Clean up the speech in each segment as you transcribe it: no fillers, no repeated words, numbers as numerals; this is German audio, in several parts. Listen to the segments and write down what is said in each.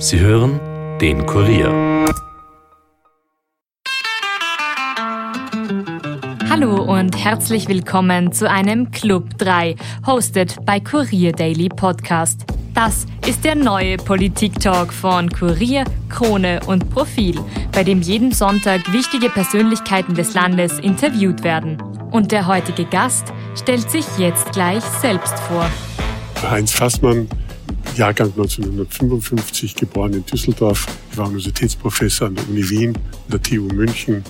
Sie hören den Kurier. Hallo und herzlich willkommen zu einem Club 3, hosted bei Kurier Daily Podcast. Das ist der neue Politik-Talk von Kurier, Krone und Profil, bei dem jeden Sonntag wichtige Persönlichkeiten des Landes interviewt werden. Und der heutige Gast stellt sich jetzt gleich selbst vor. Heinz Fassmann, Jahrgang 1955, geboren in Düsseldorf. Ich war Universitätsprofessor an der Uni Wien und der TU München.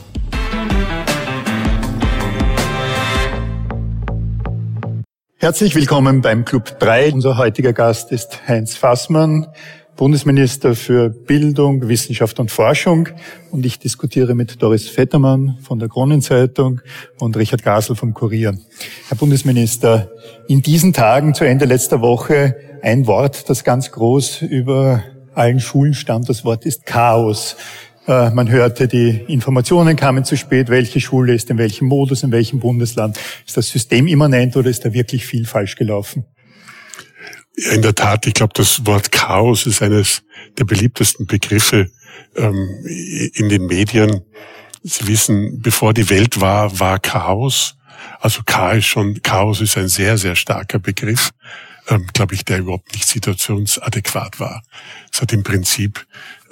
Herzlich willkommen beim Club 3. Unser heutiger Gast ist Heinz Fassmann, Bundesminister für Bildung, Wissenschaft und Forschung. Und ich diskutiere mit Doris Vettermann von der Kronenzeitung und Richard Gasel vom Kurier. Herr Bundesminister, in diesen Tagen zu Ende letzter Woche ein Wort, das ganz groß über allen Schulen stand. Das Wort ist Chaos. Man hörte, die Informationen kamen zu spät, welche Schule ist in welchem Modus, in welchem Bundesland. Ist das System immanent oder ist da wirklich viel falsch gelaufen? Ja, in der Tat, ich glaube, das Wort Chaos ist eines der beliebtesten Begriffe in den Medien. Sie wissen, bevor die Welt war Chaos. Also Chaos ist ein sehr, sehr starker Begriff, glaube ich, der überhaupt nicht situationsadäquat war. Es hat im Prinzip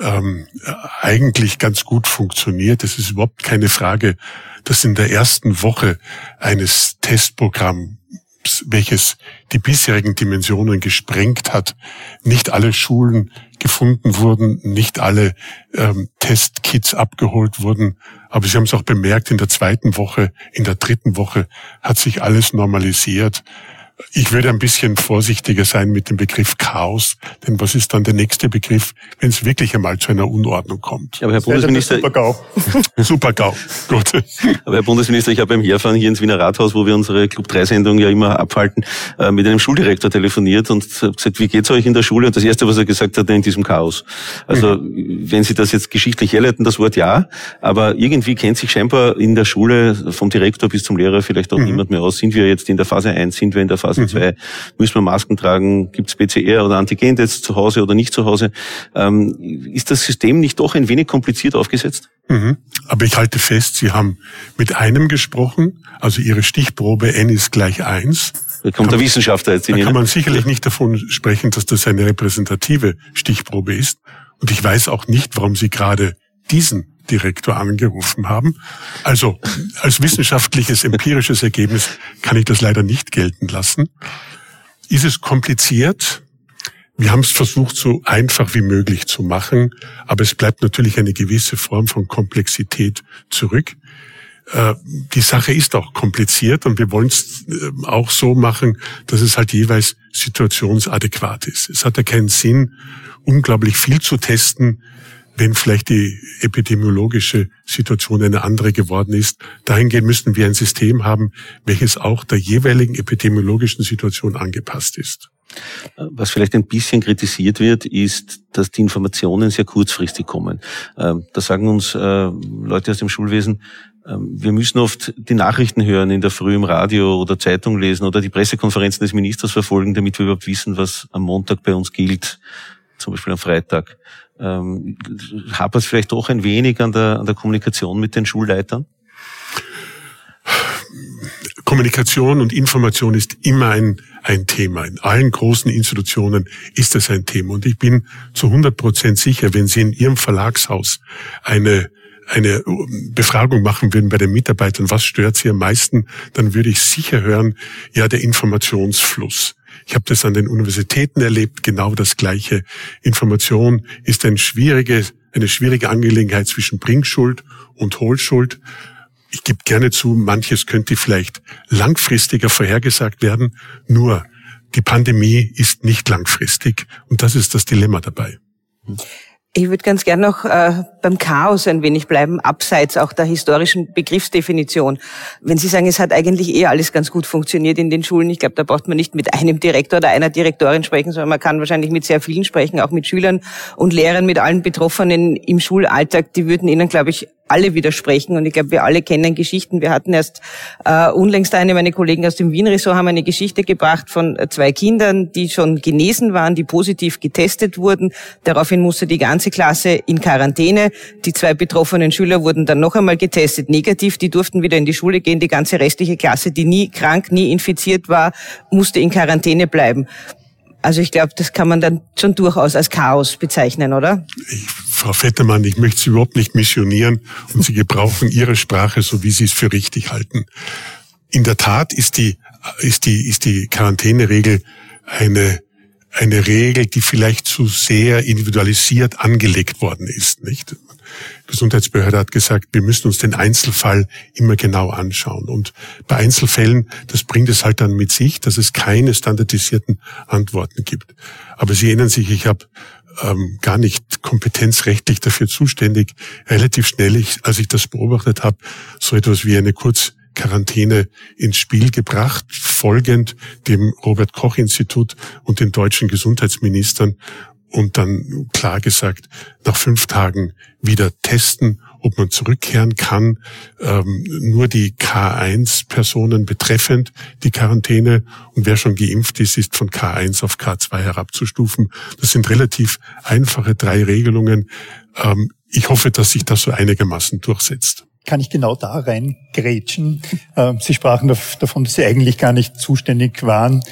eigentlich ganz gut funktioniert. Es ist überhaupt keine Frage, dass in der ersten Woche eines Testprogramms, welches die bisherigen Dimensionen gesprengt hat, nicht alle Schulen gefunden wurden, nicht alle Testkits abgeholt wurden. Aber Sie haben es auch bemerkt, in der zweiten Woche, in der dritten Woche hat sich alles normalisiert. Ich würde ein bisschen vorsichtiger sein mit dem Begriff Chaos, denn was ist dann der nächste Begriff, wenn es wirklich einmal zu einer Unordnung kommt? Aber Herr Bundesminister, Super-GAU. Super-GAU, gut. Aber Herr Bundesminister, ich habe beim Herfahren hier ins Wiener Rathaus, wo wir unsere Club-3-Sendung ja immer abhalten, mit einem Schuldirektor telefoniert und gesagt, wie geht's euch in der Schule? Und das Erste, was er gesagt hat, in diesem Chaos. Also, wenn Sie das jetzt geschichtlich herleiten, das Wort ja, aber irgendwie kennt sich scheinbar in der Schule vom Direktor bis zum Lehrer vielleicht auch niemand mehr aus. Sind wir jetzt in der Phase 1, sind wir in der Phase 2, müssen wir Masken tragen, gibt's PCR oder Antigentests zu Hause oder nicht zu Hause? Ist das System nicht doch ein wenig kompliziert aufgesetzt? Aber ich halte fest, Sie haben mit einem gesprochen, also Ihre Stichprobe N ist gleich 1. Da kommt der Wissenschaftler jetzt in Da kann man sicherlich nicht davon sprechen, dass das eine repräsentative Stichprobe ist. Und ich weiß auch nicht, warum Sie gerade diesen Direktor angerufen haben. Also als wissenschaftliches, empirisches Ergebnis kann ich das leider nicht gelten lassen. Ist es kompliziert? Wir haben es versucht, so einfach wie möglich zu machen, aber es bleibt natürlich eine gewisse Form von Komplexität zurück. Die Sache ist auch kompliziert und wir wollen es auch so machen, dass es halt jeweils situationsadäquat ist. Es hat ja keinen Sinn, unglaublich viel zu testen, wenn vielleicht die epidemiologische Situation eine andere geworden ist. Dahingehend müssen wir ein System haben, welches auch der jeweiligen epidemiologischen Situation angepasst ist. Was vielleicht ein bisschen kritisiert wird, ist, dass die Informationen sehr kurzfristig kommen. Da sagen uns Leute aus dem Schulwesen, wir müssen oft die Nachrichten hören in der Früh im Radio oder Zeitung lesen oder die Pressekonferenzen des Ministers verfolgen, damit wir überhaupt wissen, was am Montag bei uns gilt, zum Beispiel am Freitag. Hapert es vielleicht doch ein wenig an der Kommunikation mit den Schulleitern? Kommunikation und Information ist immer ein Thema. In allen großen Institutionen ist das ein Thema. Und ich bin zu 100% sicher, wenn Sie in Ihrem Verlagshaus eine Befragung machen würden bei den Mitarbeitern, was stört Sie am meisten, dann würde ich sicher hören, ja, der Informationsfluss. Ich habe das an den Universitäten erlebt, genau das Gleiche. Information ist eine schwierige Angelegenheit zwischen Bringschuld und Holschuld. Ich gebe gerne zu, manches könnte vielleicht langfristiger vorhergesagt werden, nur die Pandemie ist nicht langfristig und das ist das Dilemma dabei. Ich würde ganz gern noch beim Chaos ein wenig bleiben, abseits auch der historischen Begriffsdefinition. Wenn Sie sagen, es hat eigentlich alles ganz gut funktioniert in den Schulen, ich glaube, da braucht man nicht mit einem Direktor oder einer Direktorin sprechen, sondern man kann wahrscheinlich mit sehr vielen sprechen, auch mit Schülern und Lehrern, mit allen Betroffenen im Schulalltag. Die würden Ihnen, glaube ich, alle widersprechen. Und ich glaube, wir alle kennen Geschichten. Wir hatten erst unlängst meine Kollegen aus dem Wien-Ressort haben eine Geschichte gebracht von 2 Kindern, die schon genesen waren, die positiv getestet wurden. Daraufhin musste die ganze Klasse in Quarantäne. Die 2 betroffenen Schüler wurden dann noch einmal getestet, negativ. Die durften wieder in die Schule gehen. Die ganze restliche Klasse, die nie krank, nie infiziert war, musste in Quarantäne bleiben. Also ich glaube, das kann man dann schon durchaus als Chaos bezeichnen, oder? Frau Vettermann, ich möchte Sie überhaupt nicht missionieren und Sie gebrauchen Ihre Sprache, so wie Sie es für richtig halten. In der Tat ist die Quarantäneregel eine Regel, die vielleicht zu sehr individualisiert angelegt worden ist, nicht? Die Gesundheitsbehörde hat gesagt, wir müssen uns den Einzelfall immer genau anschauen. Und bei Einzelfällen, das bringt es halt dann mit sich, dass es keine standardisierten Antworten gibt. Aber Sie erinnern sich, ich habe gar nicht kompetenzrechtlich dafür zuständig, relativ schnell, als ich das beobachtet habe, so etwas wie eine Kurzquarantäne ins Spiel gebracht, folgend dem Robert-Koch-Institut und den deutschen Gesundheitsministern und dann klar gesagt, nach 5 Tagen wieder testen, ob man zurückkehren kann, nur die K1-Personen betreffend die Quarantäne und wer schon geimpft ist, ist von K1 auf K2 herabzustufen. Das sind relativ einfache 3 Regelungen. Ich hoffe, dass sich das so einigermaßen durchsetzt. Kann ich genau da reingrätschen? Sie sprachen davon, dass Sie eigentlich gar nicht zuständig waren.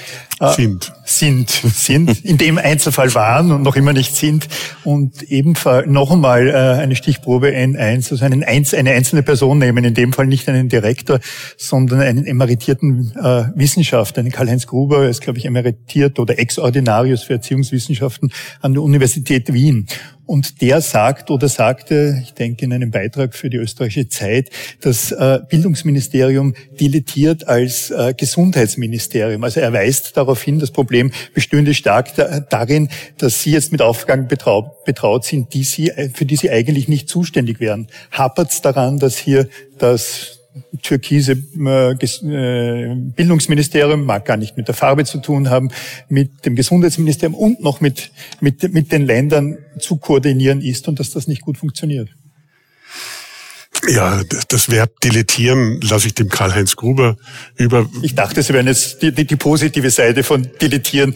Sind. In dem Einzelfall waren und noch immer nicht sind. Und ebenfalls noch einmal eine Stichprobe N1, also eine einzelne Person nehmen, in dem Fall nicht einen Direktor, sondern einen emeritierten Wissenschaftler, einen Karl-Heinz Gruber, er ist, glaube ich, emeritiert oder Ex-Ordinarius für Erziehungswissenschaften an der Universität Wien. Und der sagte, ich denke in einem Beitrag für die Österreichische Zeit, das Bildungsministerium dilettiert als Gesundheitsministerium. Also er weist darauf hin, das Problem bestünde stark darin, dass Sie jetzt mit Aufgaben betraut sind, für die Sie eigentlich nicht zuständig wären. Hapert's daran, dass hier das türkise Bildungsministerium, mag gar nicht mit der Farbe zu tun haben, mit dem Gesundheitsministerium und noch mit den Ländern zu koordinieren ist und dass das nicht gut funktioniert? Ja, das Verb dilettieren lasse ich dem Karl-Heinz Gruber über. Ich dachte, Sie werden jetzt die positive Seite von dilettieren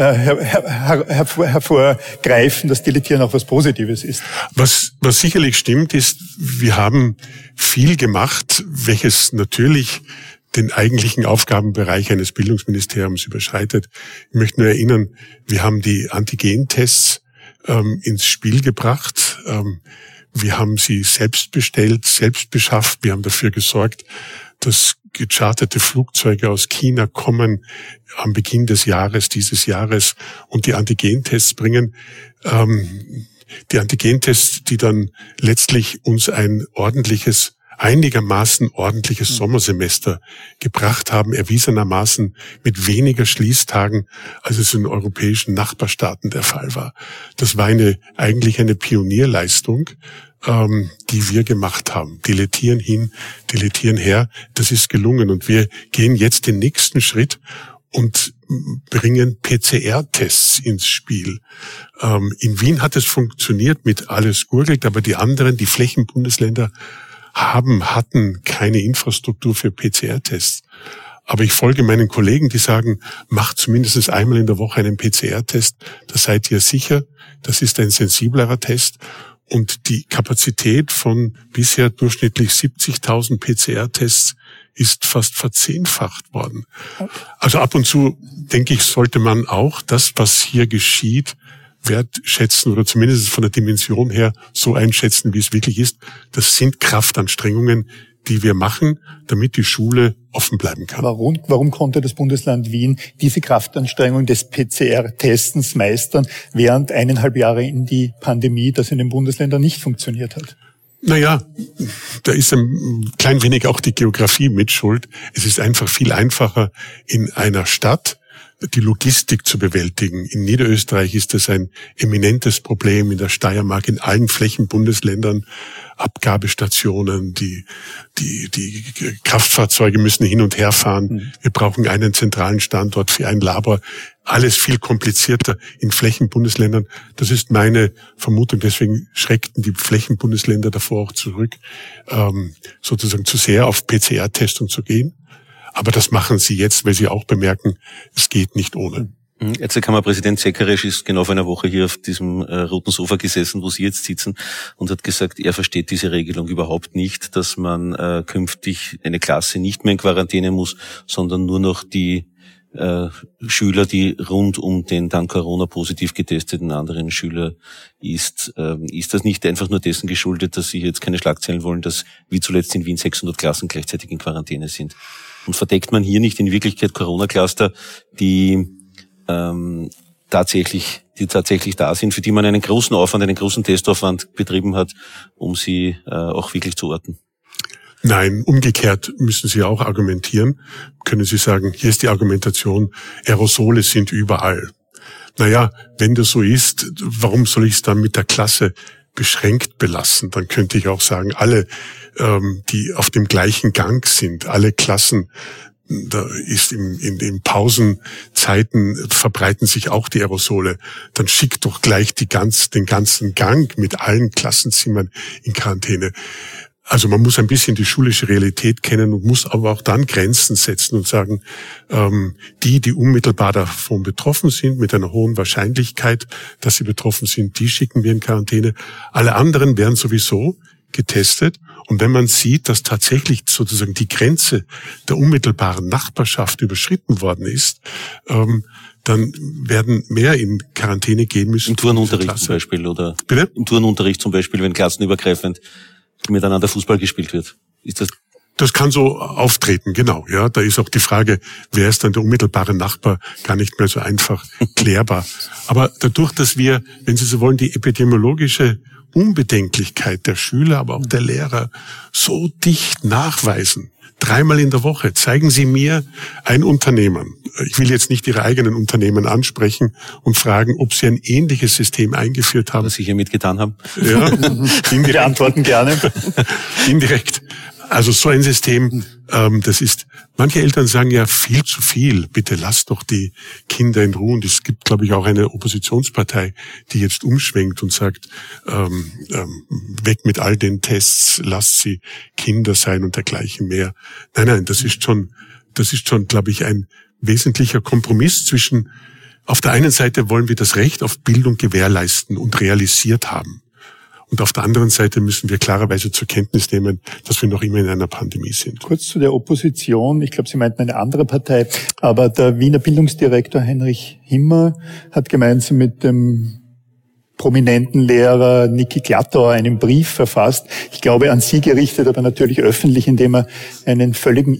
hervorgreifen, dass dilettieren auch was Positives ist. Was sicherlich stimmt, ist, wir haben viel gemacht, welches natürlich den eigentlichen Aufgabenbereich eines Bildungsministeriums überschreitet. Ich möchte nur erinnern, wir haben die Antigentests ins Spiel gebracht. Wir haben sie selbst bestellt, selbst beschafft. Wir haben dafür gesorgt, dass gecharterte Flugzeuge aus China kommen am Beginn dieses Jahres und die Antigentests bringen. Die Antigentests, die dann letztlich uns ein einigermaßen ordentliches Sommersemester gebracht haben, erwiesenermaßen mit weniger Schließtagen, als es in europäischen Nachbarstaaten der Fall war. Das war eigentlich eine Pionierleistung, die wir gemacht haben. Dilettieren hin, dilettieren her, das ist gelungen. Und wir gehen jetzt den nächsten Schritt und bringen PCR-Tests ins Spiel. In Wien hat es funktioniert mit alles gurgelt, aber die anderen, die Flächenbundesländer, hatten keine Infrastruktur für PCR-Tests. Aber ich folge meinen Kollegen, die sagen, macht zumindest einmal in der Woche einen PCR-Test. Da seid ihr sicher. Das ist ein sensiblerer Test. Und die Kapazität von bisher durchschnittlich 70.000 PCR-Tests ist fast verzehnfacht worden. Also ab und zu, denke ich, sollte man auch das, was hier geschieht, wertschätzen oder zumindest von der Dimension her so einschätzen, wie es wirklich ist. Das sind Kraftanstrengungen, die wir machen, damit die Schule offen bleiben kann. Warum konnte das Bundesland Wien diese Kraftanstrengung des PCR-Testens meistern, während 1,5 Jahre in die Pandemie das in den Bundesländern nicht funktioniert hat? Naja, da ist ein klein wenig auch die Geografie mit schuld. Es ist einfach viel einfacher in einer Stadt die Logistik zu bewältigen. In Niederösterreich ist das ein eminentes Problem, in der Steiermark, in allen Flächenbundesländern. Abgabestationen, die Kraftfahrzeuge müssen hin und her fahren. Wir brauchen einen zentralen Standort für ein Labor. Alles viel komplizierter in Flächenbundesländern. Das ist meine Vermutung. Deswegen schreckten die Flächenbundesländer davor auch zurück, sozusagen zu sehr auf PCR-Testung zu gehen. Aber das machen sie jetzt, weil sie auch bemerken, es geht nicht ohne. Ärztekammerpräsident Sekaresch ist genau vor einer Woche hier auf diesem roten Sofa gesessen, wo Sie jetzt sitzen, und hat gesagt, er versteht diese Regelung überhaupt nicht, dass man künftig eine Klasse nicht mehr in Quarantäne muss, sondern nur noch die Schüler, die rund um den dann Corona-positiv getesteten anderen Schüler ist. Ist das nicht einfach nur dessen geschuldet, dass Sie jetzt keine Schlagzeilen wollen, dass wie zuletzt in Wien 600 Klassen gleichzeitig in Quarantäne sind? Und verdeckt man hier nicht in Wirklichkeit Corona-Cluster, die tatsächlich da sind, für die man einen großen Aufwand, einen großen Testaufwand betrieben hat, um sie auch wirklich zu orten? Nein, umgekehrt müssen Sie auch argumentieren. Können Sie sagen, hier ist die Argumentation, Aerosole sind überall. Naja, wenn das so ist, warum soll ich es dann mit der Klasse beschränkt belassen? Dann könnte ich auch sagen, alle, die auf dem gleichen Gang sind, alle Klassen, da ist in den Pausenzeiten verbreiten sich auch die Aerosole. Dann schickt doch gleich den ganzen Gang mit allen Klassenzimmern in Quarantäne. Also man muss ein bisschen die schulische Realität kennen und muss aber auch dann Grenzen setzen und sagen, die unmittelbar davon betroffen sind, mit einer hohen Wahrscheinlichkeit, dass sie betroffen sind, die schicken wir in Quarantäne. Alle anderen werden sowieso getestet. Und wenn man sieht, dass tatsächlich sozusagen die Grenze der unmittelbaren Nachbarschaft überschritten worden ist, dann werden mehr in Quarantäne gehen müssen. Im Turnunterricht zum Beispiel, oder? Bitte? Im Turnunterricht zum Beispiel, wenn klassenübergreifend miteinander Fußball gespielt wird. Ist das? Das kann so auftreten, genau. Ja, da ist auch die Frage, wer ist dann der unmittelbare Nachbar, gar nicht mehr so einfach klärbar. Aber dadurch, dass wir, wenn Sie so wollen, die epidemiologische Unbedenklichkeit der Schüler, aber auch der Lehrer so dicht nachweisen, 3-mal in der Woche, zeigen Sie mir ein Unternehmen. Ich will jetzt nicht Ihre eigenen Unternehmen ansprechen und fragen, ob Sie ein ähnliches System eingeführt haben. Was Sie hier mitgetan haben. Ja, indirekt. Wir antworten gerne. Indirekt. Also so ein System, das ist, manche Eltern sagen ja viel zu viel. Bitte lasst doch die Kinder in Ruhe. Und es gibt, glaube ich, auch eine Oppositionspartei, die jetzt umschwenkt und sagt, weg mit all den Tests, lasst sie Kinder sein und dergleichen mehr. Nein, das ist schon, glaube ich, ein wesentlicher Kompromiss zwischen, auf der einen Seite wollen wir das Recht auf Bildung gewährleisten und realisiert haben. Und auf der anderen Seite müssen wir klarerweise zur Kenntnis nehmen, dass wir noch immer in einer Pandemie sind. Kurz zu der Opposition. Ich glaube, Sie meinten eine andere Partei. Aber der Wiener Bildungsdirektor Heinrich Himmer hat gemeinsam mit dem prominenten Lehrer Niki Glattauer einen Brief verfasst. Ich glaube, an Sie gerichtet, aber natürlich öffentlich, indem er einen völligen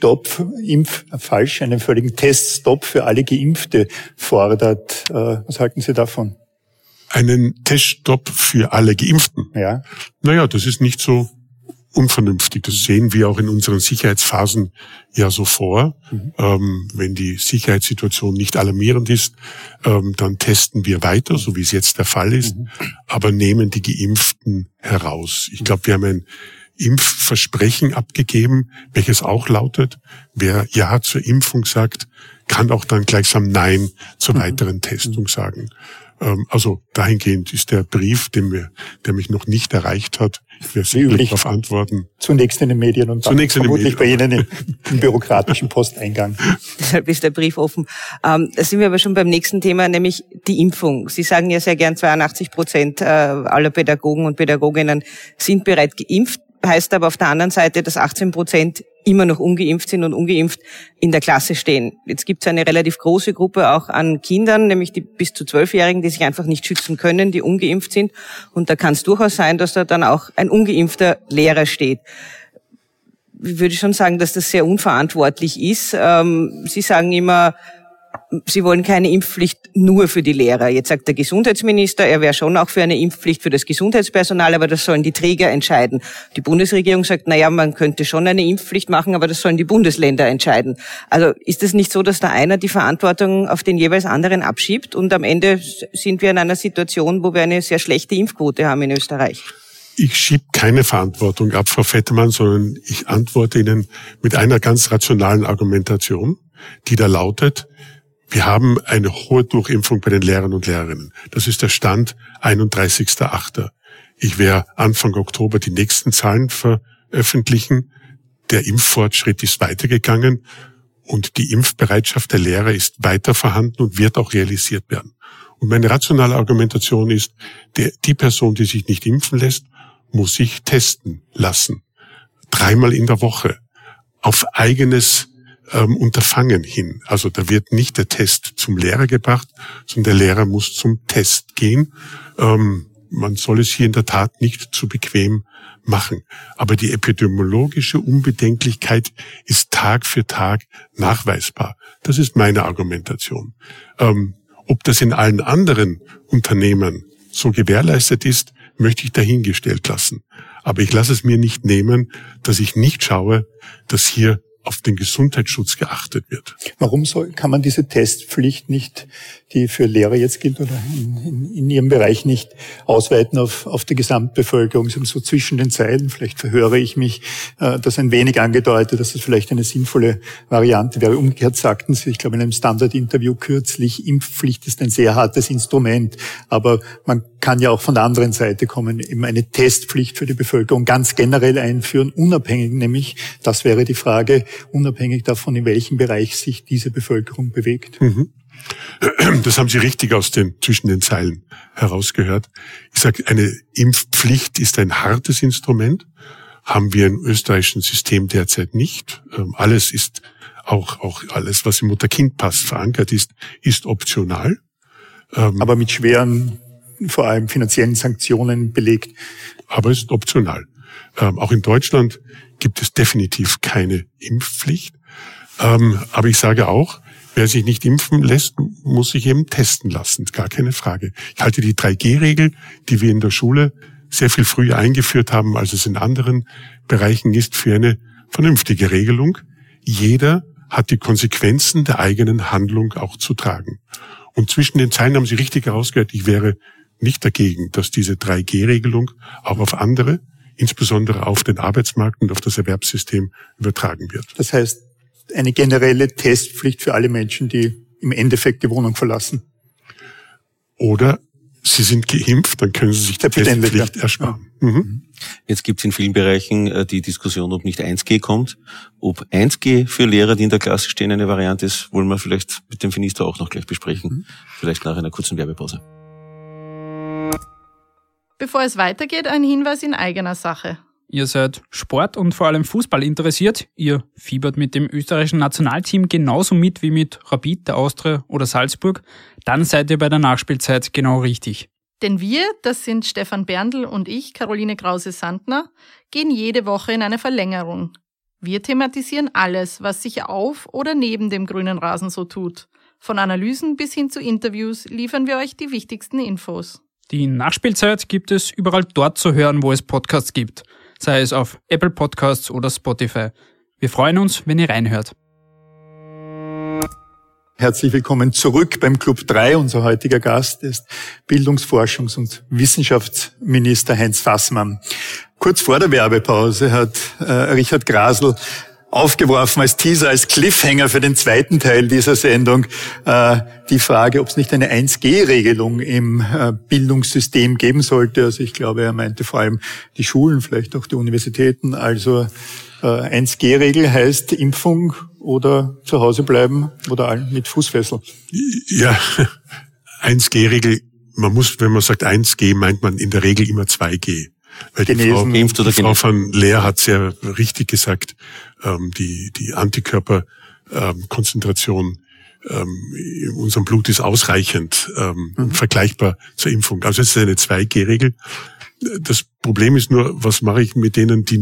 einen völligen Teststopp für alle Geimpfte fordert. Was halten Sie davon? Einen Teststopp für alle Geimpften. Ja. Naja, das ist nicht so unvernünftig. Das sehen wir auch in unseren Sicherheitsphasen ja so vor. Wenn die Sicherheitssituation nicht alarmierend ist, dann testen wir weiter, so wie es jetzt der Fall ist, aber nehmen die Geimpften heraus. Ich glaube, wir haben ein Impfversprechen abgegeben, welches auch lautet, wer Ja zur Impfung sagt, kann auch dann gleichsam Nein zur weiteren Testung sagen. Also dahingehend ist der Brief, der mich noch nicht erreicht hat, ich werde sicherlich darauf antworten. Zunächst in den Medien und dann vermutlich bei Ihnen im bürokratischen Posteingang. Deshalb ist der Brief offen. Da sind wir aber schon beim nächsten Thema, nämlich die Impfung. Sie sagen ja sehr gern, 82% aller Pädagogen und Pädagoginnen sind bereits geimpft. Heißt aber auf der anderen Seite, dass 18% immer noch ungeimpft sind und ungeimpft in der Klasse stehen. Jetzt gibt es eine relativ große Gruppe auch an Kindern, nämlich die bis zu 12-Jährigen, die sich einfach nicht schützen können, die ungeimpft sind. Und da kann es durchaus sein, dass da dann auch ein ungeimpfter Lehrer steht. Ich würde schon sagen, dass das sehr unverantwortlich ist. Sie sagen immer, Sie wollen keine Impfpflicht nur für die Lehrer. Jetzt sagt der Gesundheitsminister, er wäre schon auch für eine Impfpflicht für das Gesundheitspersonal, aber das sollen die Träger entscheiden. Die Bundesregierung sagt, man könnte schon eine Impfpflicht machen, aber das sollen die Bundesländer entscheiden. Also ist es nicht so, dass da einer die Verantwortung auf den jeweils anderen abschiebt und am Ende sind wir in einer Situation, wo wir eine sehr schlechte Impfquote haben in Österreich? Ich schiebe keine Verantwortung ab, Frau Vettermann, sondern ich antworte Ihnen mit einer ganz rationalen Argumentation, die da lautet: Wir haben eine hohe Durchimpfung bei den Lehrern und Lehrerinnen. Das ist der Stand 31.8. Ich werde Anfang Oktober die nächsten Zahlen veröffentlichen. Der Impffortschritt ist weitergegangen und die Impfbereitschaft der Lehrer ist weiter vorhanden und wird auch realisiert werden. Und meine rationale Argumentation ist, die Person, die sich nicht impfen lässt, muss sich testen lassen. 3-mal in der Woche. Auf eigenes Unterfangen hin. Also da wird nicht der Test zum Lehrer gebracht, sondern der Lehrer muss zum Test gehen. Man soll es hier in der Tat nicht zu bequem machen. Aber die epidemiologische Unbedenklichkeit ist Tag für Tag nachweisbar. Das ist meine Argumentation. Ob das in allen anderen Unternehmen so gewährleistet ist, möchte ich dahingestellt lassen. Aber ich lasse es mir nicht nehmen, dass ich nicht schaue, dass hier auf den Gesundheitsschutz geachtet wird. Warum kann man diese Testpflicht nicht, die für Lehrer jetzt gilt oder in Ihrem Bereich nicht, ausweiten auf die Gesamtbevölkerung? Sie haben so zwischen den Zeilen, vielleicht verhöre ich mich, das ein wenig angedeutet, dass das vielleicht eine sinnvolle Variante wäre. Umgekehrt sagten Sie, ich glaube in einem Standard-Interview kürzlich, Impfpflicht ist ein sehr hartes Instrument, aber man kann ja auch von der anderen Seite kommen, eben eine Testpflicht für die Bevölkerung ganz generell einführen, unabhängig nämlich, das wäre die Frage, unabhängig davon, in welchem Bereich sich diese Bevölkerung bewegt. Das haben Sie richtig zwischen den Zeilen herausgehört. Ich sage, eine Impfpflicht ist ein hartes Instrument, haben wir im österreichischen System derzeit nicht. Alles ist, auch alles, was im Mutter-Kind-Pass verankert ist optional. Aber mit schweren, vor allem finanziellen Sanktionen belegt. Aber es ist optional. Auch in Deutschland gibt es definitiv keine Impfpflicht. Aber ich sage auch, wer sich nicht impfen lässt, muss sich eben testen lassen. Gar keine Frage. Ich halte die 3G-Regel, die wir in der Schule sehr viel früher eingeführt haben, als es in anderen Bereichen ist, für eine vernünftige Regelung. Jeder hat die Konsequenzen der eigenen Handlung auch zu tragen. Und zwischen den Zeilen haben Sie richtig herausgehört, ich wäre nicht dagegen, dass diese 3G-Regelung auch auf andere, insbesondere auf den Arbeitsmarkt und auf das Erwerbssystem übertragen wird. Das heißt, eine generelle Testpflicht für alle Menschen, die im Endeffekt die Wohnung verlassen. Oder Sie sind geimpft, dann können Sie sich die Testpflicht ersparen. Ja. Jetzt gibt es in vielen Bereichen die Diskussion, ob nicht 1G kommt. Ob 1G für Lehrer, die in der Klasse stehen, eine Variante ist, wollen wir vielleicht mit dem Minister auch noch gleich besprechen. Vielleicht nach einer kurzen Werbepause. Bevor es weitergeht, ein Hinweis in eigener Sache. Ihr seid Sport und vor allem Fußball interessiert. Ihr fiebert mit dem österreichischen Nationalteam genauso mit wie mit Rapid, der Austria oder Salzburg. Dann seid ihr bei der Nachspielzeit genau richtig. Denn wir, das sind Stefan Berndl und ich, Caroline Krause-Sandner, gehen jede Woche in eine Verlängerung. Wir thematisieren alles, was sich auf oder neben dem grünen Rasen so tut. Von Analysen bis hin zu Interviews liefern wir euch die wichtigsten Infos. Die Nachspielzeit gibt es überall dort zu hören, wo es Podcasts gibt. Sei es auf Apple Podcasts oder Spotify. Wir freuen uns, wenn ihr reinhört. Herzlich willkommen zurück beim Club 3. Unser heutiger Gast ist Bildungsforschungs- und Wissenschaftsminister Heinz Fassmann. Kurz vor der Werbepause hat Richard Grasl aufgeworfen als Teaser, als Cliffhanger für den zweiten Teil dieser Sendung die Frage, ob es nicht eine 1G-Regelung im Bildungssystem geben sollte. Also ich glaube, er meinte vor allem die Schulen, vielleicht auch die Universitäten. Also 1G-Regel heißt Impfung oder zu Hause bleiben oder mit Fußfessel. Ja, 1G-Regel, wenn man sagt 1G, meint man in der Regel immer 2G. Weil die Frau von Leer hat sehr richtig gesagt, die Antikörperkonzentration in unserem Blut ist ausreichend vergleichbar zur Impfung. Also es ist eine 2G-Regel. Das Problem ist nur, was mache ich mit denen, die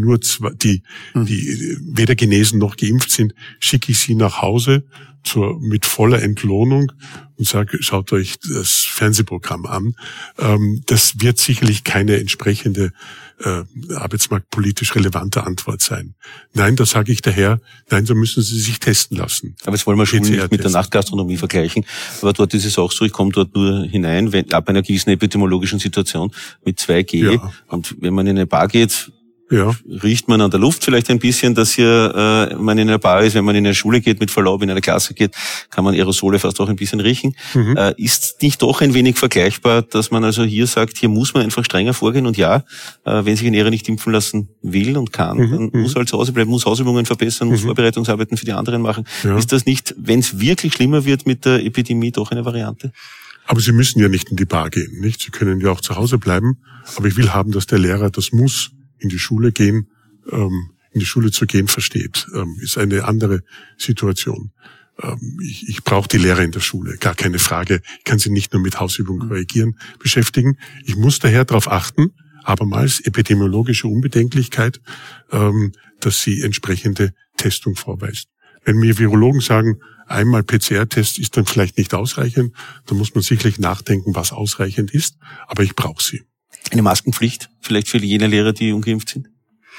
weder genesen noch geimpft sind? Schicke ich sie nach Hause mit voller Entlohnung und sage, schaut euch das Fernsehprogramm an. Das wird sicherlich keine entsprechende arbeitsmarktpolitisch relevante Antwort sein. Nein, da sage ich daher, nein, so müssen sie sich testen lassen. Aber jetzt wollen wir Schulen nicht mit der Nachtgastronomie vergleichen. Aber dort ist es auch so, ich komme dort nur hinein, ab einer gewissen epidemiologischen Situation mit 2G. Ja. Und wenn man in eine Bar geht, riecht man an der Luft vielleicht ein bisschen, dass hier man in einer Bar ist. Wenn man in eine Schule geht, mit Verlaub, in eine Klasse geht, kann man Aerosole fast auch ein bisschen riechen. Ist nicht doch ein wenig vergleichbar, dass man also hier sagt, hier muss man einfach strenger vorgehen und wenn sich ein Lehrer nicht impfen lassen will und kann, dann muss er halt zu Hause bleiben, muss Hausübungen verbessern, muss Vorbereitungsarbeiten für die anderen machen. Ja. Ist das nicht, wenn es wirklich schlimmer wird mit der Epidemie, doch eine Variante? Aber Sie müssen ja nicht in die Bar gehen, nicht? Sie können ja auch zu Hause bleiben. Aber ich will haben, dass der Lehrer das muss in die Schule gehen, in die Schule zu gehen, versteht. Ist eine andere Situation. Ich brauche die Lehrer in der Schule, gar keine Frage. Ich kann sie nicht nur mit Hausübungen korrigieren, beschäftigen. Ich muss daher darauf achten, abermals epidemiologische Unbedenklichkeit, dass sie entsprechende Testung vorweist. Wenn mir Virologen sagen, einmal PCR-Test ist dann vielleicht nicht ausreichend, dann muss man sicherlich nachdenken, was ausreichend ist, aber ich brauche sie. Eine Maskenpflicht vielleicht für jene Lehrer, die ungeimpft sind?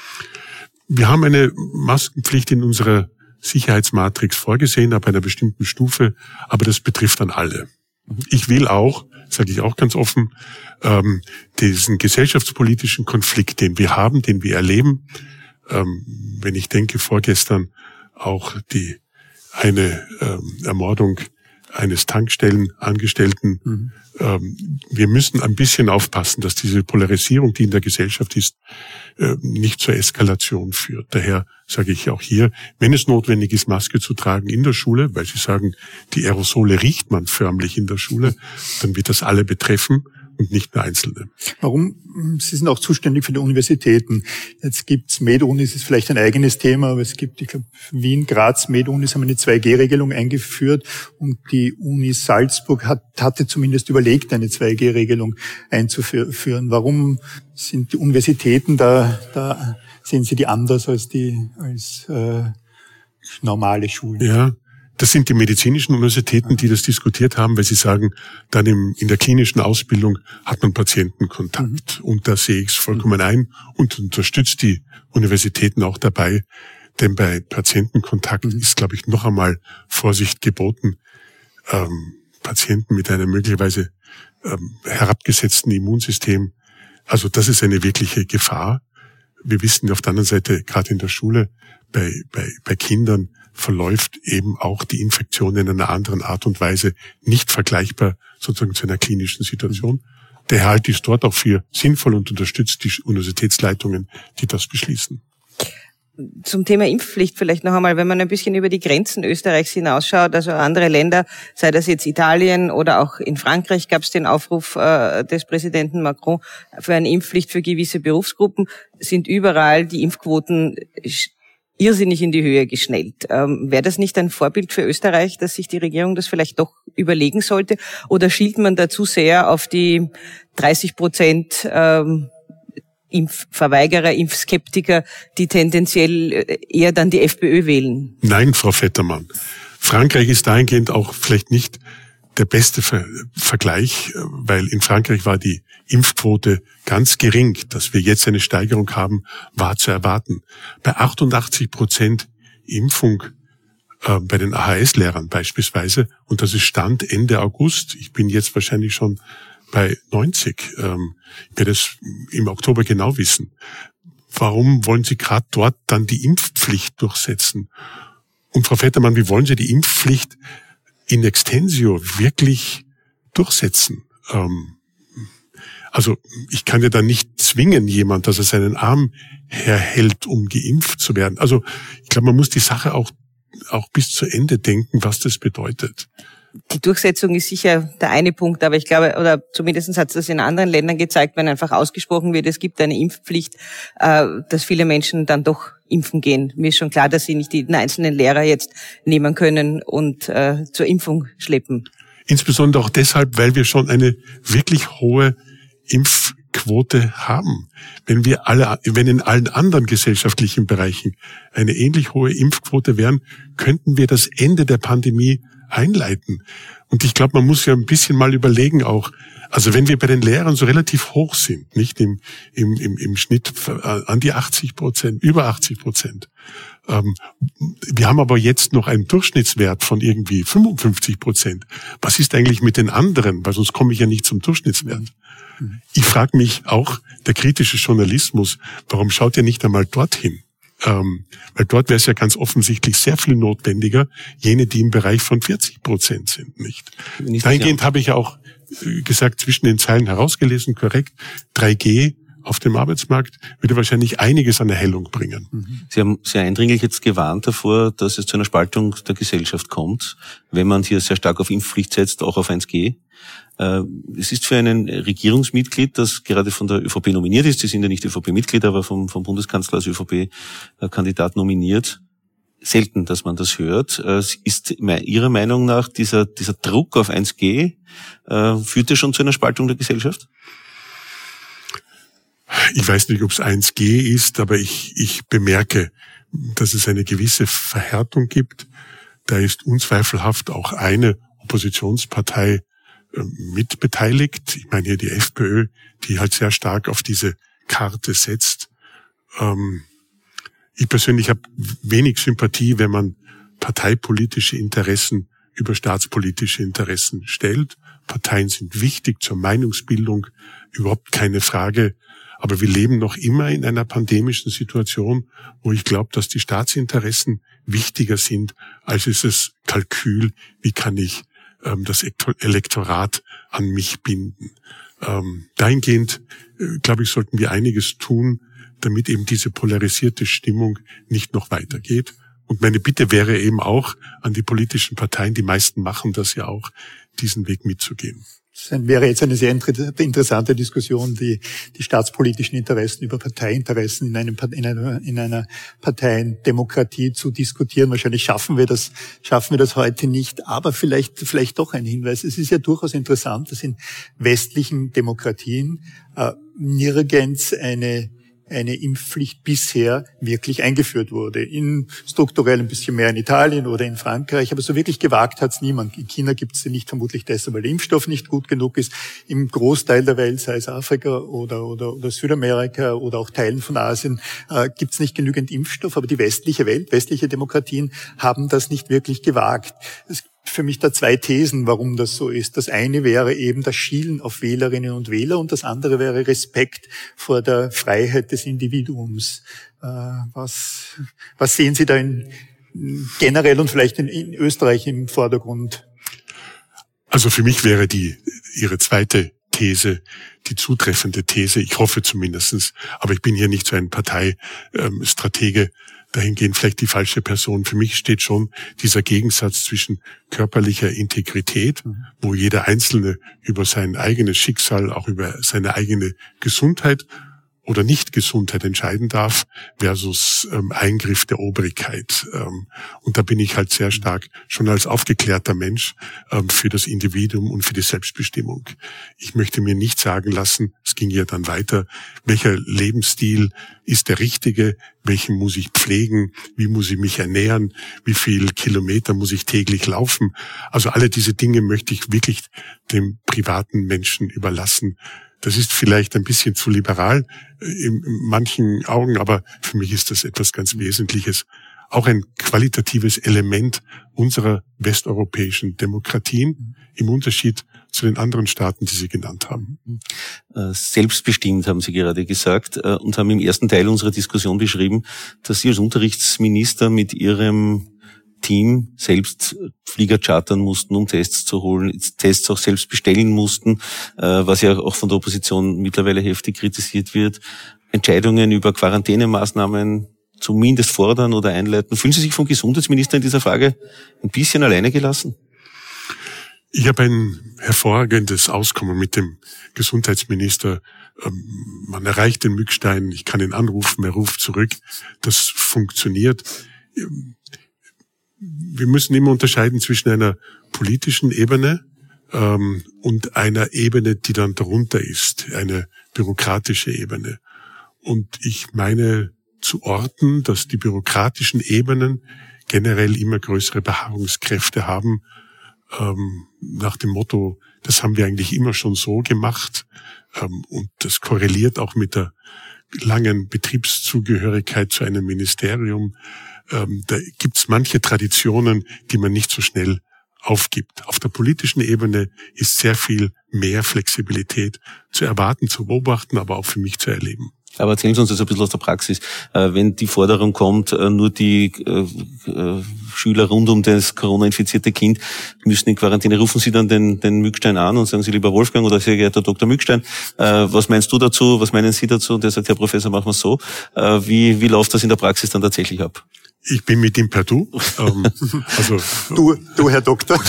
Wir haben eine Maskenpflicht in unserer Sicherheitsmatrix vorgesehen, ab einer bestimmten Stufe, aber das betrifft dann alle. Ich will auch, sage ich auch ganz offen, diesen gesellschaftspolitischen Konflikt, den wir haben, den wir erleben, wenn ich denke, vorgestern auch eine Ermordung eines Tankstellenangestellten. Wir müssen ein bisschen aufpassen, dass diese Polarisierung, die in der Gesellschaft ist, nicht zur Eskalation führt. Daher sage ich auch hier, wenn es notwendig ist, Maske zu tragen in der Schule, weil Sie sagen, die Aerosole riecht man förmlich in der Schule, dann wird das alle betreffen und nicht nur Einzelne. Warum? Sie sind auch zuständig für die Universitäten. Jetzt gibt's Med-Unis, ist vielleicht ein eigenes Thema, aber es gibt, ich glaube, Wien, Graz, Med-Unis haben eine 2G-Regelung eingeführt und die Uni Salzburg hatte zumindest überlegt, eine 2G-Regelung einzuführen. Warum sind die Universitäten da sehen Sie die anders als normale Schulen? Ja. Das sind die medizinischen Universitäten, die das diskutiert haben, weil sie sagen, dann in der klinischen Ausbildung hat man Patientenkontakt. Und da sehe ich es vollkommen ein und unterstützt die Universitäten auch dabei. Denn bei Patientenkontakt ist, glaube ich, noch einmal Vorsicht geboten. Patienten mit einem möglicherweise herabgesetzten Immunsystem. Also das ist eine wirkliche Gefahr. Wir wissen auf der anderen Seite, gerade in der Schule, bei Kindern verläuft eben auch die Infektion in einer anderen Art und Weise, nicht vergleichbar sozusagen zu einer klinischen Situation. Der halte ich es dort auch für sinnvoll und unterstützt die Universitätsleitungen, die das beschließen. Zum Thema Impfpflicht vielleicht noch einmal, wenn man ein bisschen über die Grenzen Österreichs hinausschaut, also andere Länder, sei das jetzt Italien oder auch in Frankreich gab es den Aufruf des Präsidenten Macron für eine Impfpflicht für gewisse Berufsgruppen, sind überall die Impfquoten irrsinnig in die Höhe geschnellt. Wäre das nicht ein Vorbild für Österreich, dass sich die Regierung das vielleicht doch überlegen sollte? Oder schielt man da zu sehr auf die 30% Impfverweigerer, Impfskeptiker, die tendenziell eher dann die FPÖ wählen? Nein, Frau Vettermann. Frankreich ist dahingehend auch vielleicht nicht der beste Vergleich, weil in Frankreich war die Impfquote ganz gering. Dass wir jetzt eine Steigerung haben, war zu erwarten. Bei 88% Impfung bei den AHS-Lehrern beispielsweise, und das ist Stand Ende August, ich bin jetzt wahrscheinlich schon bei 90, ich werde es im Oktober genau wissen. Warum wollen Sie gerade dort dann die Impfpflicht durchsetzen? Und Frau Vettermann, wie wollen Sie die Impfpflicht in extensio wirklich durchsetzen? Also ich kann ja da nicht zwingen jemand, dass er seinen Arm herhält, um geimpft zu werden. Also ich glaube, man muss die Sache auch bis zu Ende denken, was das bedeutet. Die Durchsetzung ist sicher der eine Punkt, aber ich glaube, oder zumindest hat es das in anderen Ländern gezeigt, wenn einfach ausgesprochen wird, es gibt eine Impfpflicht, dass viele Menschen dann doch impfen gehen. Mir ist schon klar, dass sie nicht jeden einzelnen Lehrer jetzt nehmen können und zur Impfung schleppen. Insbesondere auch deshalb, weil wir schon eine wirklich hohe Impfquote haben. Wenn in allen anderen gesellschaftlichen Bereichen eine ähnlich hohe Impfquote wären, könnten wir das Ende der Pandemie einleiten. Und ich glaube, man muss ja ein bisschen mal überlegen auch, also wenn wir bei den Lehrern so relativ hoch sind, nicht im Schnitt an die 80%, über 80%. Wir haben aber jetzt noch einen Durchschnittswert von irgendwie 55%. Was ist eigentlich mit den anderen? Weil sonst komme ich ja nicht zum Durchschnittswert. Ich frage mich auch, der kritische Journalismus, warum schaut ihr nicht einmal dorthin? Weil dort wäre es ja ganz offensichtlich sehr viel notwendiger, jene, die im Bereich von 40% sind, nicht? Dahingehend habe ich ja auch gesagt, zwischen den Zeilen herausgelesen, korrekt, 3G auf dem Arbeitsmarkt würde wahrscheinlich einiges an Erhellung bringen. Sie haben sehr eindringlich jetzt gewarnt davor, dass es zu einer Spaltung der Gesellschaft kommt, wenn man hier sehr stark auf Impfpflicht setzt, auch auf 1G. Es ist für einen Regierungsmitglied, das gerade von der ÖVP nominiert ist, Sie sind ja nicht ÖVP-Mitglied, aber vom Bundeskanzler als ÖVP-Kandidat nominiert, selten, dass man das hört. Ist Ihrer Meinung nach dieser Druck auf 1G, führt er schon zu einer Spaltung der Gesellschaft? Ich weiß nicht, ob es 1G ist, aber ich bemerke, dass es eine gewisse Verhärtung gibt. Da ist unzweifelhaft auch eine Oppositionspartei mitbeteiligt. Ich meine hier die FPÖ, die halt sehr stark auf diese Karte setzt. Ich persönlich habe wenig Sympathie, wenn man parteipolitische Interessen über staatspolitische Interessen stellt. Parteien sind wichtig zur Meinungsbildung, überhaupt keine Frage. Aber wir leben noch immer in einer pandemischen Situation, wo ich glaube, dass die Staatsinteressen wichtiger sind, als ist das Kalkül, wie kann ich das Elektorat an mich binden. Dahingehend, glaube ich, sollten wir einiges tun, damit eben diese polarisierte Stimmung nicht noch weitergeht. Und meine Bitte wäre eben auch an die politischen Parteien, die meisten machen das ja auch, diesen Weg mitzugehen. Das wäre jetzt eine sehr interessante Diskussion, die staatspolitischen Interessen über Parteiinteressen in einer Parteiendemokratie zu diskutieren. Wahrscheinlich schaffen wir das heute nicht, aber vielleicht doch ein Hinweis. Es ist ja durchaus interessant, dass in westlichen Demokratien nirgends eine Impfpflicht bisher wirklich eingeführt wurde. Strukturell ein bisschen mehr in Italien oder in Frankreich, aber so wirklich gewagt hat es niemand. In China gibt es sie nicht, vermutlich deshalb, weil der Impfstoff nicht gut genug ist. Im Großteil der Welt, sei es Afrika oder Südamerika oder auch Teilen von Asien, gibt es nicht genügend Impfstoff, aber die westliche Welt, westliche Demokratien haben das nicht wirklich gewagt. Es gibt für mich da zwei Thesen, warum das so ist. Das eine wäre eben das Schielen auf Wählerinnen und Wähler und das andere wäre Respekt vor der Freiheit des Individuums. Was sehen Sie da generell und vielleicht in Österreich im Vordergrund? Also für mich wäre Ihre zweite These die zutreffende These. Ich hoffe zumindestens, aber ich bin hier nicht so ein Parteistratege, dahingehend vielleicht die falsche Person. Für mich steht schon dieser Gegensatz zwischen körperlicher Integrität, wo jeder Einzelne über sein eigenes Schicksal, auch über seine eigene Gesundheit oder Nicht-Gesundheit entscheiden darf, versus Eingriff der Obrigkeit. Und da bin ich halt sehr stark schon als aufgeklärter Mensch für das Individuum und für die Selbstbestimmung. Ich möchte mir nicht sagen lassen, es ging ja dann weiter, welcher Lebensstil ist der richtige, welchen muss ich pflegen, wie muss ich mich ernähren, wie viel Kilometer muss ich täglich laufen. Also alle diese Dinge möchte ich wirklich dem privaten Menschen überlassen. Das ist vielleicht ein bisschen zu liberal in manchen Augen, aber für mich ist das etwas ganz Wesentliches. Auch ein qualitatives Element unserer westeuropäischen Demokratien im Unterschied zu den anderen Staaten, die Sie genannt haben. Selbstbestimmt, haben Sie gerade gesagt, und haben im ersten Teil unserer Diskussion beschrieben, dass Sie als Unterrichtsminister mit Ihrem Team selbst Flieger chartern mussten, um Tests zu holen, Tests auch selbst bestellen mussten, was ja auch von der Opposition mittlerweile heftig kritisiert wird. Entscheidungen über Quarantänemaßnahmen zumindest fordern oder einleiten. Fühlen Sie sich vom Gesundheitsminister in dieser Frage ein bisschen alleine gelassen? Ich habe ein hervorragendes Auskommen mit dem Gesundheitsminister. Man erreicht den Mückstein, ich kann ihn anrufen, er ruft zurück. Das funktioniert. Wir müssen immer unterscheiden zwischen einer politischen Ebene, und einer Ebene, die dann darunter ist, eine bürokratische Ebene. Und ich meine zu orten, dass die bürokratischen Ebenen generell immer größere Beharrungskräfte haben, nach dem Motto, das haben wir eigentlich immer schon so gemacht, und das korreliert auch mit der langen Betriebszugehörigkeit zu einem Ministerium. Da gibt's manche Traditionen, die man nicht so schnell aufgibt. Auf der politischen Ebene ist sehr viel mehr Flexibilität zu erwarten, zu beobachten, aber auch für mich zu erleben. Aber erzählen Sie uns das ein bisschen aus der Praxis. Wenn die Forderung kommt, nur die Schüler rund um das Corona-infizierte Kind müssen in Quarantäne, rufen Sie dann den Mückstein an und sagen Sie, lieber Wolfgang oder sehr geehrter Dr. Mückstein, was meinst du dazu, was meinen Sie dazu? Und der sagt, Herr Professor, machen wir es so. Wie läuft das in der Praxis dann tatsächlich ab? Ich bin mit ihm per Du. Also du, Herr Doktor.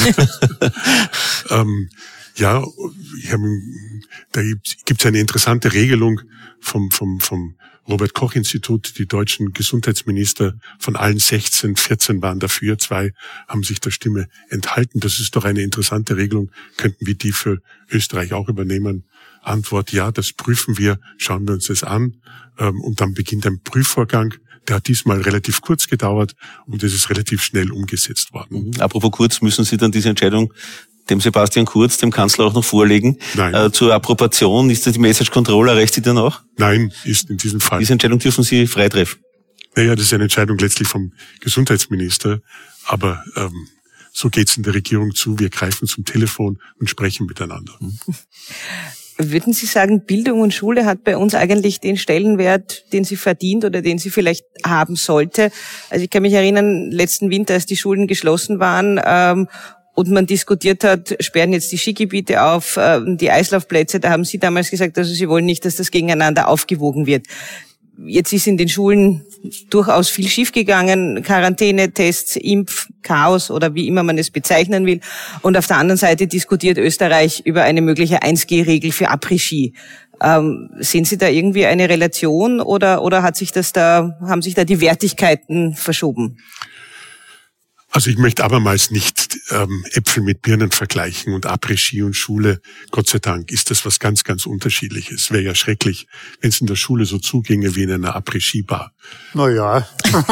Ja, da gibt's eine interessante Regelung vom Robert-Koch-Institut. Die deutschen Gesundheitsminister von allen 16, 14 waren dafür, 2 haben sich der Stimme enthalten. Das ist doch eine interessante Regelung. Könnten wir die für Österreich auch übernehmen? Antwort, ja, das prüfen wir, schauen wir uns das an. Und dann beginnt ein Prüfvorgang. Der hat diesmal relativ kurz gedauert und das ist relativ schnell umgesetzt worden. Apropos kurz, müssen Sie dann diese Entscheidung dem Sebastian Kurz, dem Kanzler, auch noch vorlegen? Nein. Zur Approbation, ist das die Message Control, erreicht Sie dann auch? Nein, ist in diesem Fall. Diese Entscheidung dürfen Sie frei treffen? Naja, das ist eine Entscheidung letztlich vom Gesundheitsminister, aber so geht's in der Regierung zu. Wir greifen zum Telefon und sprechen miteinander. Würden Sie sagen, Bildung und Schule hat bei uns eigentlich den Stellenwert, den sie verdient oder den sie vielleicht haben sollte? Also ich kann mich erinnern, letzten Winter, als die Schulen geschlossen waren, und man diskutiert hat, sperren jetzt die Skigebiete auf, die Eislaufplätze, da haben Sie damals gesagt, also Sie wollen nicht, dass das gegeneinander aufgewogen wird. Jetzt ist in den Schulen durchaus viel schiefgegangen, Quarantäne, Tests, Chaos oder wie immer man es bezeichnen will. Und auf der anderen Seite diskutiert Österreich über eine mögliche 1G-Regel für Après-Ski. Sehen Sie da irgendwie eine Relation oder haben sich da die Wertigkeiten verschoben? Also ich möchte abermals nicht Äpfel mit Birnen vergleichen und Après-Ski und Schule. Gott sei Dank ist das was ganz, ganz Unterschiedliches. Wäre ja schrecklich, wenn es in der Schule so zuginge wie in einer Après-Ski-Bar. Naja.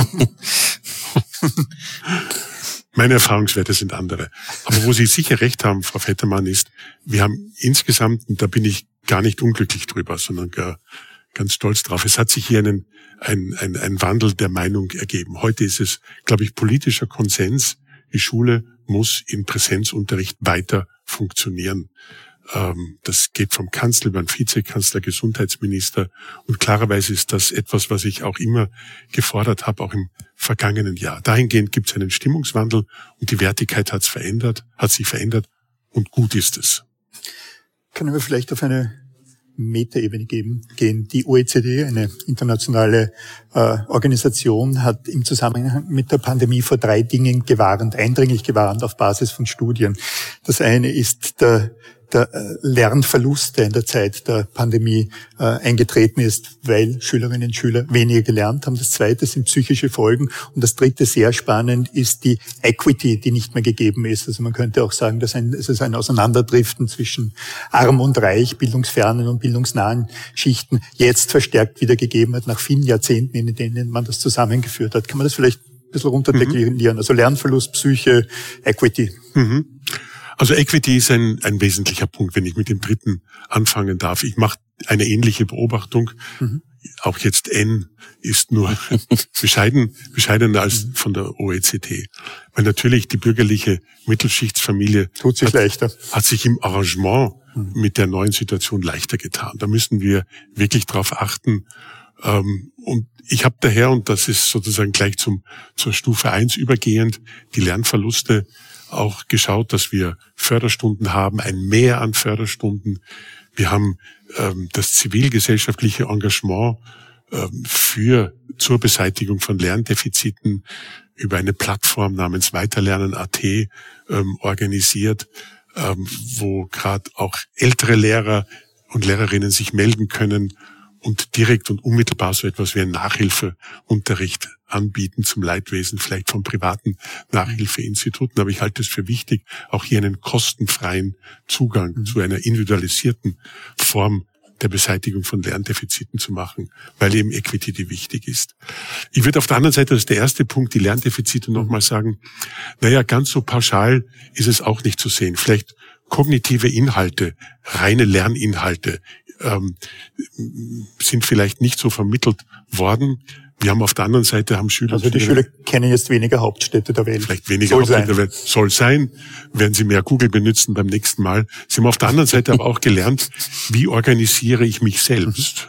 Meine Erfahrungswerte sind andere. Aber wo Sie sicher recht haben, Frau Vettermann, ist, wir haben insgesamt, und da bin ich gar nicht unglücklich drüber, sondern gar ganz stolz drauf, es hat sich hier ein Wandel der Meinung ergeben. Heute ist es, glaube ich, politischer Konsens. Die Schule muss im Präsenzunterricht weiter funktionieren. Das geht vom Kanzler über den Vizekanzler, Gesundheitsminister. Und klarerweise ist das etwas, was ich auch immer gefordert habe, auch im vergangenen Jahr. Dahingehend gibt es einen Stimmungswandel und die Wertigkeit hat sich verändert und gut ist es. Können wir vielleicht auf eine Metaebene gehen. Die OECD, eine internationale Organisation, hat im Zusammenhang mit der Pandemie vor 3 Dingen eindringlich gewarnt auf Basis von Studien. Das eine ist der Lernverlust, der in der Zeit der Pandemie eingetreten ist, weil Schülerinnen und Schüler weniger gelernt haben. Das zweite sind psychische Folgen. Und das dritte, sehr spannend, ist die Equity, die nicht mehr gegeben ist. Also man könnte auch sagen, dass es ist ein Auseinanderdriften zwischen arm und reich, bildungsfernen und bildungsnahen Schichten jetzt verstärkt wieder gegeben hat, nach vielen Jahrzehnten, in denen man das zusammengeführt hat. Kann man das vielleicht ein bisschen runterdeklinieren? Also Lernverlust, Psyche, Equity. Also Equity ist ein wesentlicher Punkt, wenn ich mit dem dritten anfangen darf. Ich mache eine ähnliche Beobachtung. Auch jetzt N ist nur bescheidener als von der OECD. Weil natürlich die bürgerliche Mittelschichtsfamilie hat sich im Arrangement mit der neuen Situation leichter getan. Da müssen wir wirklich drauf achten. Und ich habe daher, und das ist sozusagen gleich zur Stufe 1 übergehend, die Lernverluste auch geschaut, dass wir Förderstunden haben, ein Mehr an Förderstunden. Wir haben das zivilgesellschaftliche Engagement zur Beseitigung von Lerndefiziten über eine Plattform namens Weiterlernen.at organisiert, wo gerade auch ältere Lehrer und Lehrerinnen sich melden können und direkt und unmittelbar so etwas wie ein Nachhilfeunterricht anbieten zum Leidwesen, vielleicht von privaten Nachhilfeinstituten. Aber ich halte es für wichtig, auch hier einen kostenfreien Zugang zu einer individualisierten Form der Beseitigung von Lerndefiziten zu machen, weil eben Equity wichtig ist. Ich würde auf der anderen Seite, das ist der erste Punkt, die Lerndefizite nochmal sagen, ganz so pauschal ist es auch nicht zu sehen. Vielleicht kognitive Inhalte, reine Lerninhalte sind vielleicht nicht so vermittelt worden. Wir haben auf der anderen Seite Schüler. Also die Schüler kennen jetzt weniger Hauptstädte der Welt. Vielleicht weniger Hauptstädte der Welt. Soll sein. Werden sie mehr Google benutzen beim nächsten Mal. Sie haben auf der anderen Seite aber auch gelernt, wie organisiere ich mich selbst?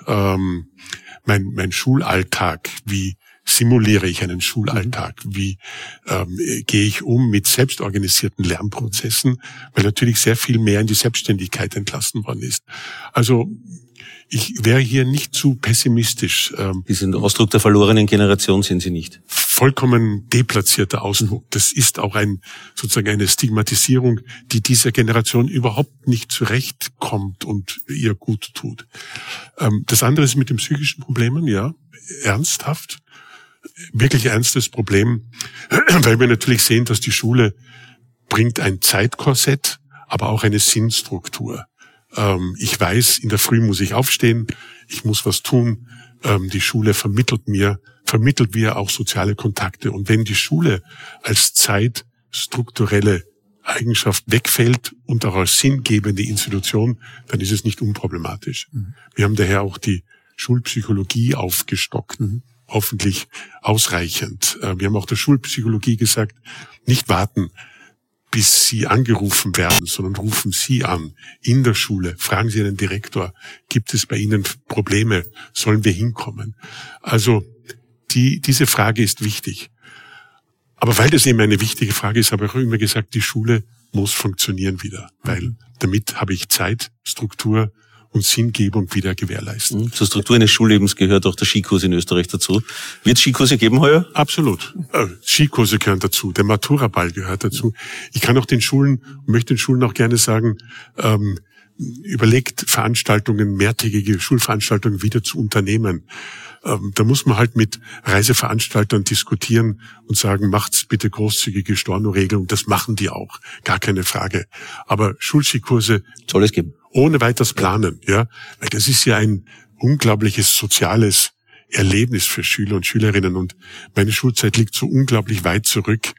Mein Schulalltag, wie simuliere ich einen Schulalltag? Wie gehe ich um mit selbstorganisierten Lernprozessen? Weil natürlich sehr viel mehr in die Selbstständigkeit entlassen worden ist. Also ich wäre hier nicht zu pessimistisch. Diesen Ausdruck der verlorenen Generation sind Sie nicht. Vollkommen deplatzierter Ausdruck. Das ist auch sozusagen eine Stigmatisierung, die dieser Generation überhaupt nicht zurechtkommt und ihr gut tut. Das andere ist mit den psychischen Problemen, ernsthaft. Wirklich ernstes Problem, weil wir natürlich sehen, dass die Schule bringt ein Zeitkorsett, aber auch eine Sinnstruktur. Ich weiß, in der Früh muss ich aufstehen, ich muss was tun. Die Schule vermittelt mir auch soziale Kontakte. Und wenn die Schule als zeitstrukturelle Eigenschaft wegfällt und auch als sinngebende Institution, dann ist es nicht unproblematisch. Wir haben daher auch die Schulpsychologie aufgestockt. Hoffentlich ausreichend. Wir haben auch der Schulpsychologie gesagt, nicht warten, bis Sie angerufen werden, sondern rufen Sie an in der Schule. Fragen Sie einen Direktor, gibt es bei Ihnen Probleme? Sollen wir hinkommen? Also diese Frage ist wichtig. Aber weil das eben eine wichtige Frage ist, habe ich auch immer gesagt, die Schule muss funktionieren wieder, weil damit habe ich Zeit, Struktur und Sinngebung wieder gewährleisten. Zur Struktur eines Schullebens gehört auch der Skikurs in Österreich dazu. Wird es Skikurse geben heuer? Absolut. Skikurse gehören dazu. Der Maturaball gehört dazu. Ich kann auch möchte den Schulen auch gerne sagen, überlegt mehrtägige Schulveranstaltungen wieder zu unternehmen. Da muss man halt mit Reiseveranstaltern diskutieren und sagen, macht's bitte großzügige Stornoregelung. Das machen die auch. Gar keine Frage. Aber Schulskikurse soll es geben. Ohne weiteres planen, weil das ist ja ein unglaubliches soziales Erlebnis für Schüler und Schülerinnen und meine Schulzeit liegt so unglaublich weit zurück,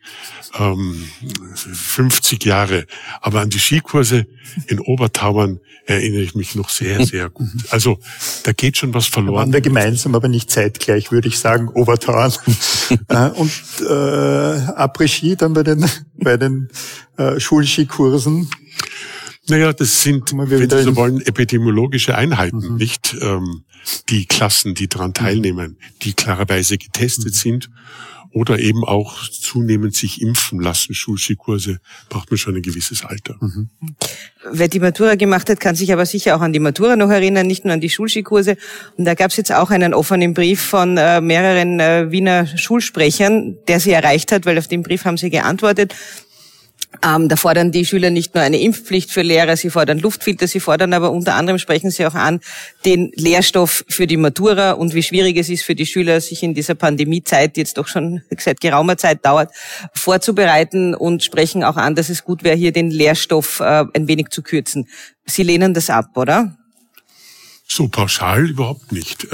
50 Jahre. Aber an die Skikurse in Obertauern erinnere ich mich noch sehr, sehr gut. Also da geht schon was verloren. Da waren wir gemeinsam, aber nicht zeitgleich, würde ich sagen, Obertauern. Und Après-Ski dann bei den Schulskikursen. Das sind, wenn Sie so wollen, epidemiologische Einheiten, nicht die Klassen, die daran teilnehmen, die klarerweise getestet sind oder eben auch zunehmend sich impfen lassen. Schulskikurse braucht man schon ein gewisses Alter. Wer die Matura gemacht hat, kann sich aber sicher auch an die Matura noch erinnern, nicht nur an die Schulskikurse. Und da gab es jetzt auch einen offenen Brief von mehreren Wiener Schulsprechern, der sie erreicht hat, weil auf den Brief haben sie geantwortet. Da fordern die Schüler nicht nur eine Impfpflicht für Lehrer, sie fordern Luftfilter, sie fordern aber unter anderem, sprechen sie auch an, den Lehrstoff für die Matura und wie schwierig es ist für die Schüler, sich in dieser Pandemiezeit, die jetzt doch schon seit geraumer Zeit dauert, vorzubereiten und sprechen auch an, dass es gut wäre, hier den Lehrstoff ein wenig zu kürzen. Sie lehnen das ab, oder? So pauschal überhaupt nicht.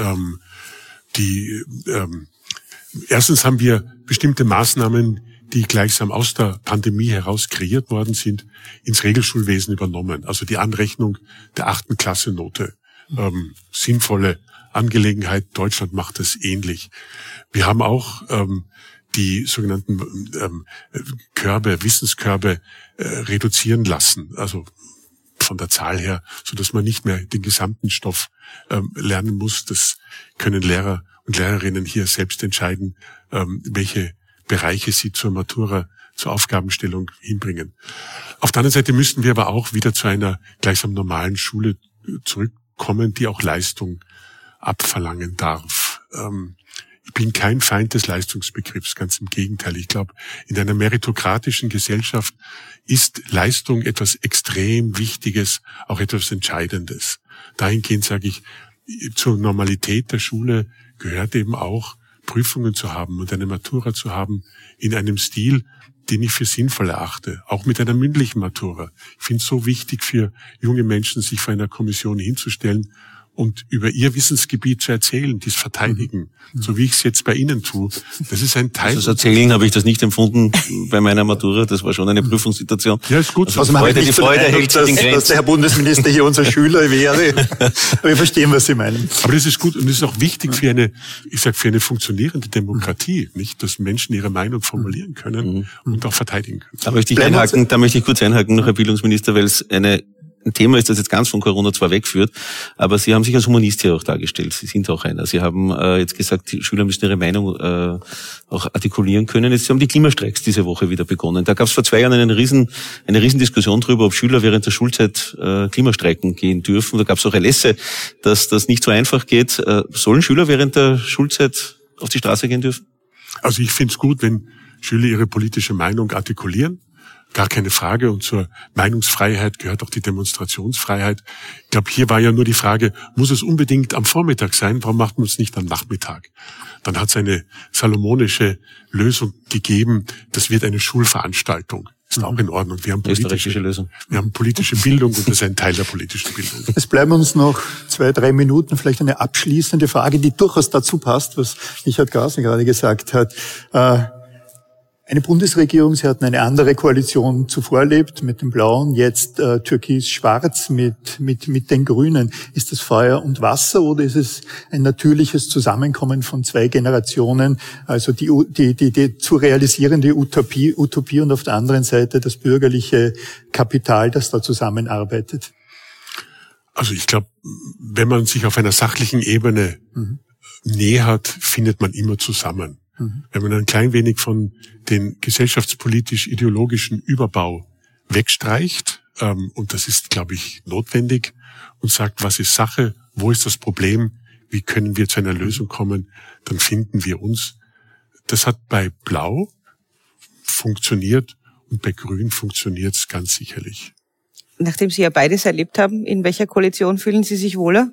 Erstens haben wir bestimmte Maßnahmen, die gleichsam aus der Pandemie heraus kreiert worden sind, ins Regelschulwesen übernommen. Also die Anrechnung der 8. Klasse Note. Sinnvolle Angelegenheit. Deutschland macht das ähnlich. Wir haben auch die sogenannten Wissenskörbe reduzieren lassen. Also von der Zahl her, so dass man nicht mehr den gesamten Stoff lernen muss. Das können Lehrer und Lehrerinnen hier selbst entscheiden, welche Bereiche sie zur Matura, zur Aufgabenstellung hinbringen. Auf der anderen Seite müssten wir aber auch wieder zu einer gleichsam normalen Schule zurückkommen, die auch Leistung abverlangen darf. Ich bin kein Feind des Leistungsbegriffs, ganz im Gegenteil. Ich glaube, in einer meritokratischen Gesellschaft ist Leistung etwas extrem Wichtiges, auch etwas Entscheidendes. Dahingehend sage ich, zur Normalität der Schule gehört eben auch, Prüfungen zu haben und eine Matura zu haben in einem Stil, den ich für sinnvoll erachte, auch mit einer mündlichen Matura. Ich finde es so wichtig für junge Menschen, sich vor einer Kommission hinzustellen und über ihr Wissensgebiet zu erzählen, dies verteidigen, so wie ich es jetzt bei Ihnen tue. Das ist ein Teil. Also das Erzählen habe ich das nicht empfunden bei meiner Matura. Das war schon eine Prüfungssituation. Ja, ist gut. Also die Freude hält sich in Grenzen. Dass der Herr Bundesminister hier unser Schüler wäre. Aber wir verstehen, was Sie meinen. Aber das ist gut und das ist auch wichtig für eine funktionierende Demokratie, nicht, dass Menschen ihre Meinung formulieren können und auch verteidigen können. Da möchte ich kurz einhaken, noch Herr Bildungsminister, weil es ein Thema ist, das jetzt ganz von Corona zwar wegführt, aber Sie haben sich als Humanist hier auch dargestellt. Sie sind auch einer. Sie haben jetzt gesagt, die Schüler müssen ihre Meinung auch artikulieren können. Jetzt haben die Klimastreiks diese Woche wieder begonnen. Da gab es vor 2 Jahren eine riesen Diskussion darüber, ob Schüler während der Schulzeit Klimastreiken gehen dürfen. Da gab es auch Erlässe, dass das nicht so einfach geht. Sollen Schüler während der Schulzeit auf die Straße gehen dürfen? Also ich finde es gut, wenn Schüler ihre politische Meinung artikulieren. Gar keine Frage. Und zur Meinungsfreiheit gehört auch die Demonstrationsfreiheit. Ich glaube, hier war ja nur die Frage, muss es unbedingt am Vormittag sein? Warum macht man es nicht am Nachmittag? Dann hat es eine salomonische Lösung gegeben. Das wird eine Schulveranstaltung. Ist auch in Ordnung. Wir haben politische Bildung und das ist ein Teil der politischen Bildung. Es bleiben uns noch 2-3 Minuten, vielleicht eine abschließende Frage, die durchaus dazu passt, was Richard Grasl gerade gesagt hat. Eine Bundesregierung, Sie hatten eine andere Koalition zuvor erlebt, mit den Blauen, jetzt türkis-schwarz mit den Grünen. Ist das Feuer und Wasser oder ist es ein natürliches Zusammenkommen von 2 Generationen, also die zu realisierende Utopie und auf der anderen Seite das bürgerliche Kapital, das da zusammenarbeitet? Also ich glaube, wenn man sich auf einer sachlichen Ebene nähert, findet man immer zusammen. Wenn man ein klein wenig von den gesellschaftspolitisch-ideologischen Überbau wegstreicht, und das ist, glaube ich, notwendig, und sagt, was ist Sache, wo ist das Problem, wie können wir zu einer Lösung kommen, dann finden wir uns. Das hat bei Blau funktioniert und bei Grün funktioniert es ganz sicherlich. Nachdem Sie ja beides erlebt haben, in welcher Koalition fühlen Sie sich wohler?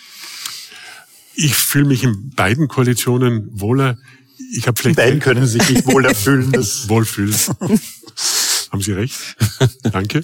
Ich fühle mich in beiden Koalitionen wohler. Ich habe vielleicht die beiden können sich nicht wohler fühlen. Wohlfühlen. Haben Sie recht. Danke.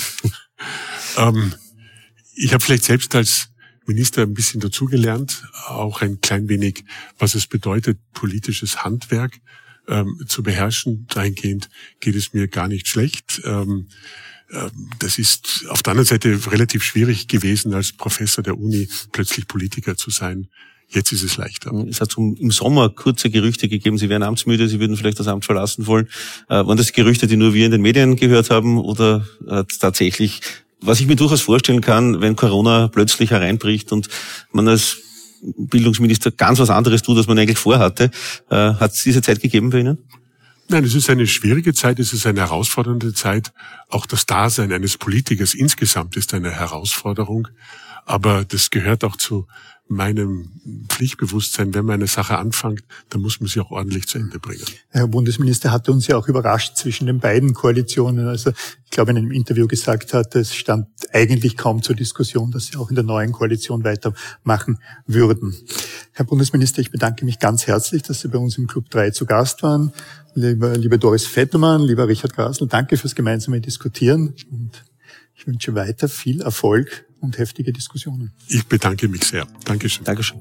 Ich habe vielleicht selbst als Minister ein bisschen dazugelernt, auch ein klein wenig, was es bedeutet, politisches Handwerk zu beherrschen. Dahingehend geht es mir gar nicht schlecht. Das ist auf der anderen Seite relativ schwierig gewesen, als Professor der Uni plötzlich Politiker zu sein. Jetzt ist es leichter. Es hat im Sommer kurze Gerüchte gegeben, Sie wären amtsmüde, Sie würden vielleicht das Amt verlassen wollen. Waren das Gerüchte, die nur wir in den Medien gehört haben, oder hat tatsächlich, was ich mir durchaus vorstellen kann, wenn Corona plötzlich hereinbricht und man als Bildungsminister ganz was anderes tut, als man eigentlich vorhatte, hat es diese Zeit gegeben bei Ihnen? Nein, es ist eine schwierige Zeit, es ist eine herausfordernde Zeit. Auch das Dasein eines Politikers insgesamt ist eine Herausforderung. Aber das gehört auch zu meinem Pflichtbewusstsein. Wenn man eine Sache anfängt, dann muss man sie auch ordentlich zu Ende bringen. Herr Bundesminister hatte uns ja auch überrascht zwischen den beiden Koalitionen. Also ich glaube, in einem Interview gesagt hat, es stand eigentlich kaum zur Diskussion, dass Sie auch in der neuen Koalition weitermachen würden. Herr Bundesminister, ich bedanke mich ganz herzlich, dass Sie bei uns im Club 3 zu Gast waren. Liebe Doris Vettermann, lieber Richard Grasl, danke fürs gemeinsame Diskutieren und ich wünsche weiter viel Erfolg und heftige Diskussionen. Ich bedanke mich sehr. Dankeschön. Dankeschön.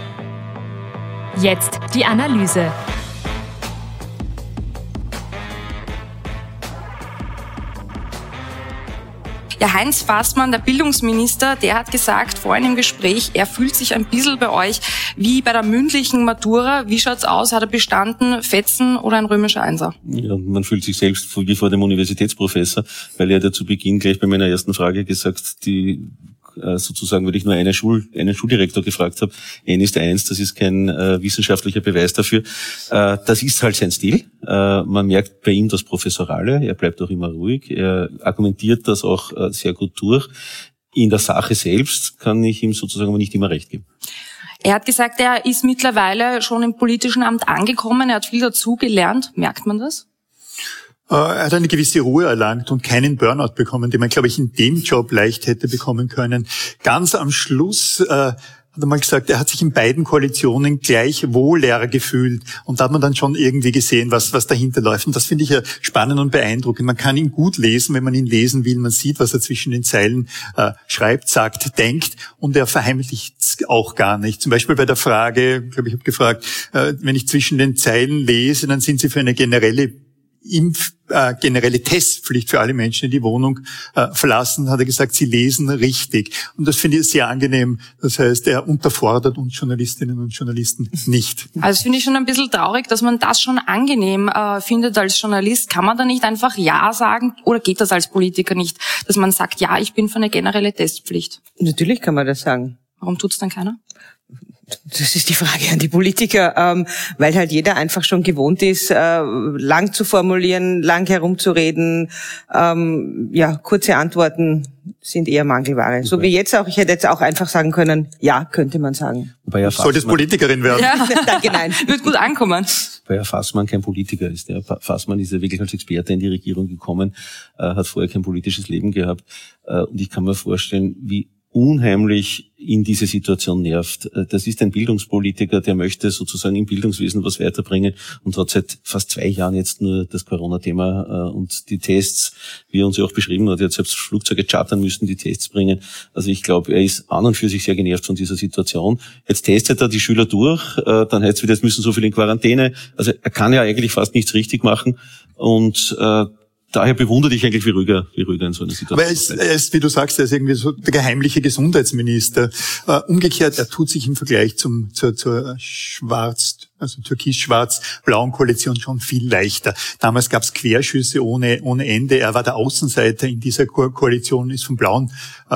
Jetzt die Analyse. Ja, Heinz Fassmann, der Bildungsminister, der hat gesagt vorhin im Gespräch, er fühlt sich ein bisschen bei euch wie bei der mündlichen Matura. Wie schaut's aus? Hat er bestanden, Fetzen oder ein römischer Einser? Ja, man fühlt sich selbst wie vor dem Universitätsprofessor, weil er hat ja zu Beginn gleich bei meiner ersten Frage gesagt, die sozusagen, weil ich nur einen Schuldirektor gefragt habe, N ist 1, das ist kein wissenschaftlicher Beweis dafür. Das ist halt sein Stil. Man merkt bei ihm das Professorale, er bleibt auch immer ruhig, er argumentiert das auch sehr gut durch. In der Sache selbst kann ich ihm sozusagen aber nicht immer recht geben. Er hat gesagt, er ist mittlerweile schon im politischen Amt angekommen, er hat viel dazugelernt. Merkt man das? Er hat eine gewisse Ruhe erlangt und keinen Burnout bekommen, den man, glaube ich, in dem Job leicht hätte bekommen können. Ganz am Schluss hat einmal gesagt, er hat sich in beiden Koalitionen gleich wohler gefühlt. Und da hat man dann schon irgendwie gesehen, was dahinter läuft. Und das finde ich ja spannend und beeindruckend. Man kann ihn gut lesen, wenn man ihn lesen will. Man sieht, was er zwischen den Zeilen schreibt, sagt, denkt. Und er verheimlicht es auch gar nicht. Zum Beispiel bei der Frage, ich glaube, ich habe gefragt, wenn ich zwischen den Zeilen lese, dann sind Sie für eine generelle Testpflicht für alle Menschen, die die Wohnung verlassen, hat er gesagt, sie lesen richtig. Und das finde ich sehr angenehm. Das heißt, er unterfordert uns Journalistinnen und Journalisten nicht. Also das finde ich schon ein bisschen traurig, dass man das schon angenehm findet als Journalist. Kann man da nicht einfach Ja sagen oder geht das als Politiker nicht, dass man sagt, ja, ich bin für eine generelle Testpflicht? Natürlich kann man das sagen. Warum tut's dann keiner? Das ist die Frage an die Politiker, weil halt jeder einfach schon gewohnt ist, lang zu formulieren, lang herumzureden. Kurze Antworten sind eher Mangelware. So wie jetzt auch. Ich hätte jetzt auch einfach sagen können, ja, könnte man sagen. Solltest Politikerin werden? Ja. Danke, nein. Wird gut ankommen. Weil Herr Fassmann kein Politiker ist. Ja. Fassmann ist ja wirklich als Experte in die Regierung gekommen, hat vorher kein politisches Leben gehabt. Und ich kann mir vorstellen, wie unheimlich in diese Situation nervt. Das ist ein Bildungspolitiker, der möchte sozusagen im Bildungswesen was weiterbringen und hat seit fast 2 Jahren jetzt nur das Corona-Thema und die Tests, wie er uns ja auch beschrieben hat, er hat selbst Flugzeuge chartern müssen, die Tests bringen. Also ich glaube, er ist an und für sich sehr genervt von dieser Situation. Jetzt testet er die Schüler durch, dann heißt es wieder, jetzt müssen so viele in Quarantäne. Also er kann ja eigentlich fast nichts richtig machen und daher bewundere ich eigentlich, wie ruhig er in so einer Situation ist. Aber er ist, wie du sagst, er ist irgendwie so der geheimliche Gesundheitsminister. Umgekehrt, er tut sich im Vergleich zur türkis-schwarz-blauen Koalition schon viel leichter. Damals gab es Querschüsse ohne Ende. Er war der Außenseiter in dieser Koalition, ist vom blauen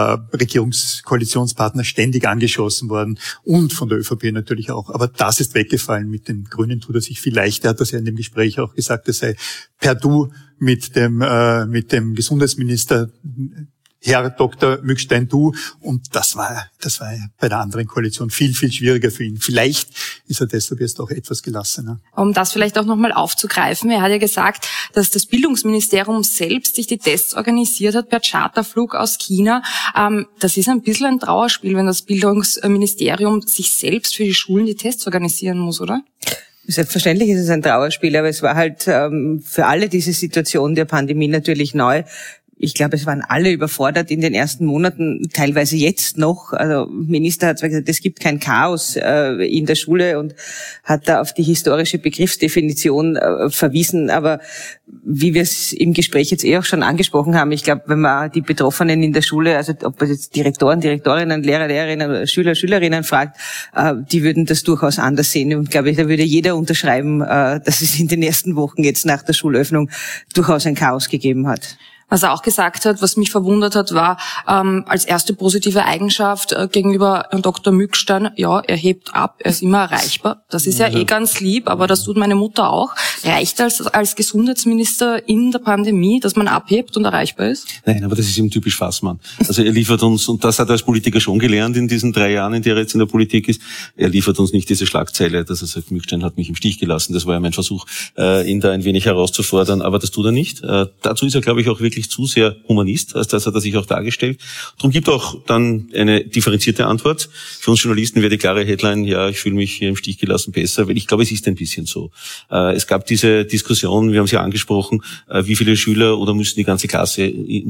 Regierungskoalitionspartner ständig angeschossen worden und von der ÖVP natürlich auch. Aber das ist weggefallen. Mit den Grünen tut er sich viel leichter. Er hat das ja in dem Gespräch auch gesagt, er sei per Du mit dem Gesundheitsminister Herr Dr. Mückstein, du. Und das war bei der anderen Koalition viel, viel schwieriger für ihn. Vielleicht ist er deshalb jetzt auch etwas gelassener. Um das vielleicht auch nochmal aufzugreifen, er hat ja gesagt, dass das Bildungsministerium selbst sich die Tests organisiert hat per Charterflug aus China. Das ist ein bisschen ein Trauerspiel, wenn das Bildungsministerium sich selbst für die Schulen die Tests organisieren muss, oder? Selbstverständlich ist es ein Trauerspiel, aber es war halt für alle diese Situation der Pandemie natürlich neu. Ich glaube, es waren alle überfordert in den ersten Monaten, teilweise jetzt noch. Also Minister hat zwar gesagt, es gibt kein Chaos in der Schule und hat da auf die historische Begriffsdefinition verwiesen. Aber wie wir es im Gespräch jetzt auch schon angesprochen haben, ich glaube, wenn man die Betroffenen in der Schule, also ob man jetzt Direktoren, Direktorinnen, Lehrer, Lehrerinnen oder Schüler, Schülerinnen fragt, die würden das durchaus anders sehen. Und glaube ich, da würde jeder unterschreiben, dass es in den ersten Wochen jetzt nach der Schulöffnung durchaus ein Chaos gegeben hat. Was er auch gesagt hat, was mich verwundert hat, war als erste positive Eigenschaft gegenüber Herrn Dr. Mückstein, ja, er hebt ab, er ist immer erreichbar. Das ist ja ganz lieb, aber das tut meine Mutter auch. Reicht als Gesundheitsminister in der Pandemie, dass man abhebt und erreichbar ist? Nein, aber das ist eben typisch Fassmann. Also er liefert uns, und das hat er als Politiker schon gelernt in diesen 3 Jahren, in der er jetzt in der Politik ist, er liefert uns nicht diese Schlagzeile, dass er sagt, Mückstein hat mich im Stich gelassen. Das war ja mein Versuch, ihn da ein wenig herauszufordern, aber das tut er nicht. Dazu ist er, glaube ich, auch wirklich zu sehr Humanist, als das hat er sich auch dargestellt. Darum gibt auch dann eine differenzierte Antwort. Für uns Journalisten wäre die klare Headline, ja, ich fühle mich hier im Stich gelassen besser, weil ich glaube, es ist ein bisschen so. Es gab diese Diskussion, wir haben sie angesprochen, wie viele Schüler oder muss die ganze Klasse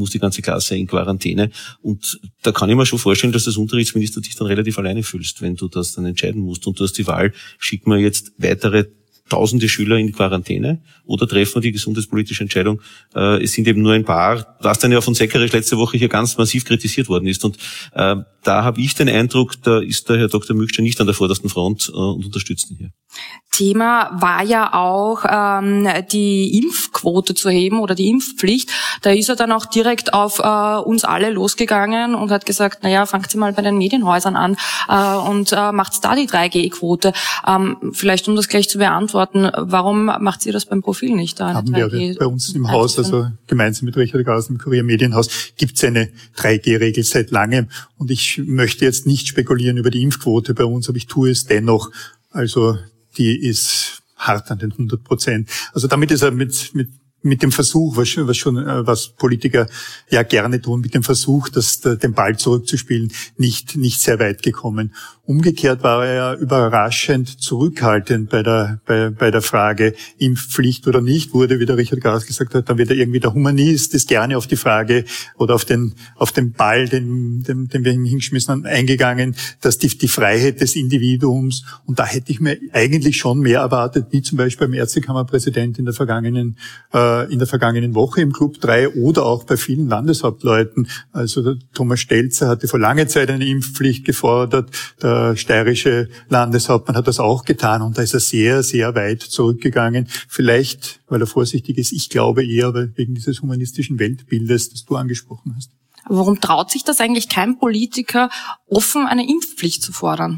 in Quarantäne? Und da kann ich mir schon vorstellen, dass das Unterrichtsminister dich dann relativ alleine fühlst, wenn du das dann entscheiden musst. Und du hast die Wahl, schicken wir jetzt weitere tausende Schüler in Quarantäne oder treffen wir die gesundheitspolitische Entscheidung, es sind eben nur ein paar, was dann ja von Seckerisch letzte Woche hier ganz massiv kritisiert worden ist. Und da habe ich den Eindruck, da ist der Herr Dr. Mückstein nicht an der vordersten Front und unterstützt ihn hier. Thema war ja auch die Impfquote zu heben oder die Impfpflicht. Da ist er dann auch direkt auf uns alle losgegangen und hat gesagt, naja, fangt Sie mal bei den Medienhäusern an und macht da die 3G-Quote. Vielleicht um das gleich zu beantworten, warum macht ihr das beim Profil nicht? Da haben wir bei uns im Haus, also gemeinsam mit Richard Gauss im Kurier Medienhaus, gibt es eine 3G-Regel seit langem. Und ich möchte jetzt nicht spekulieren über die Impfquote bei uns, aber ich tue es dennoch. Also die ist hart an den 100%. Also damit ist er mit mit dem Versuch, was Politiker ja gerne tun, mit dem Versuch, den Ball zurückzuspielen, nicht sehr weit gekommen. Umgekehrt war er ja überraschend zurückhaltend bei der Frage Impfpflicht oder nicht, wurde, wie der Richard Grass gesagt hat, dann wird er irgendwie der Humanist, ist gerne auf die Frage oder auf den Ball, den wir ihm hingeschmissen haben, eingegangen, dass die Freiheit des Individuums, und da hätte ich mir eigentlich schon mehr erwartet, wie zum Beispiel beim Ärztekammerpräsident in der vergangenen Woche im Club 3 oder auch bei vielen Landeshauptleuten. Also der Thomas Stelzer hatte vor langer Zeit eine Impfpflicht gefordert, der steirische Landeshauptmann hat das auch getan und da ist er sehr, sehr weit zurückgegangen. Vielleicht, weil er vorsichtig ist, ich glaube eher wegen dieses humanistischen Weltbildes, das du angesprochen hast. Aber warum traut sich das eigentlich kein Politiker, offen eine Impfpflicht zu fordern?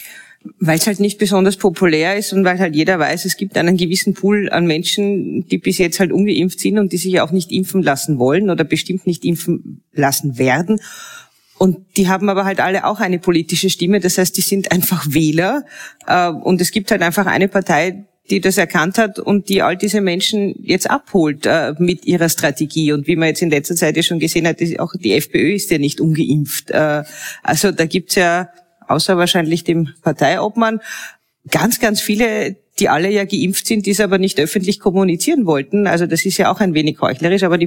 Weil es halt nicht besonders populär ist und weil halt jeder weiß, es gibt einen gewissen Pool an Menschen, die bis jetzt halt ungeimpft sind und die sich auch nicht impfen lassen wollen oder bestimmt nicht impfen lassen werden. Und die haben aber halt alle auch eine politische Stimme. Das heißt, die sind einfach Wähler. Und es gibt halt einfach eine Partei, die das erkannt hat und die all diese Menschen jetzt abholt mit ihrer Strategie. Und wie man jetzt in letzter Zeit ja schon gesehen hat, auch die FPÖ ist ja nicht ungeimpft. Also da gibt's ja außer wahrscheinlich dem Parteiobmann, ganz, ganz viele, die alle ja geimpft sind, die es aber nicht öffentlich kommunizieren wollten. Also das ist ja auch ein wenig heuchlerisch, aber die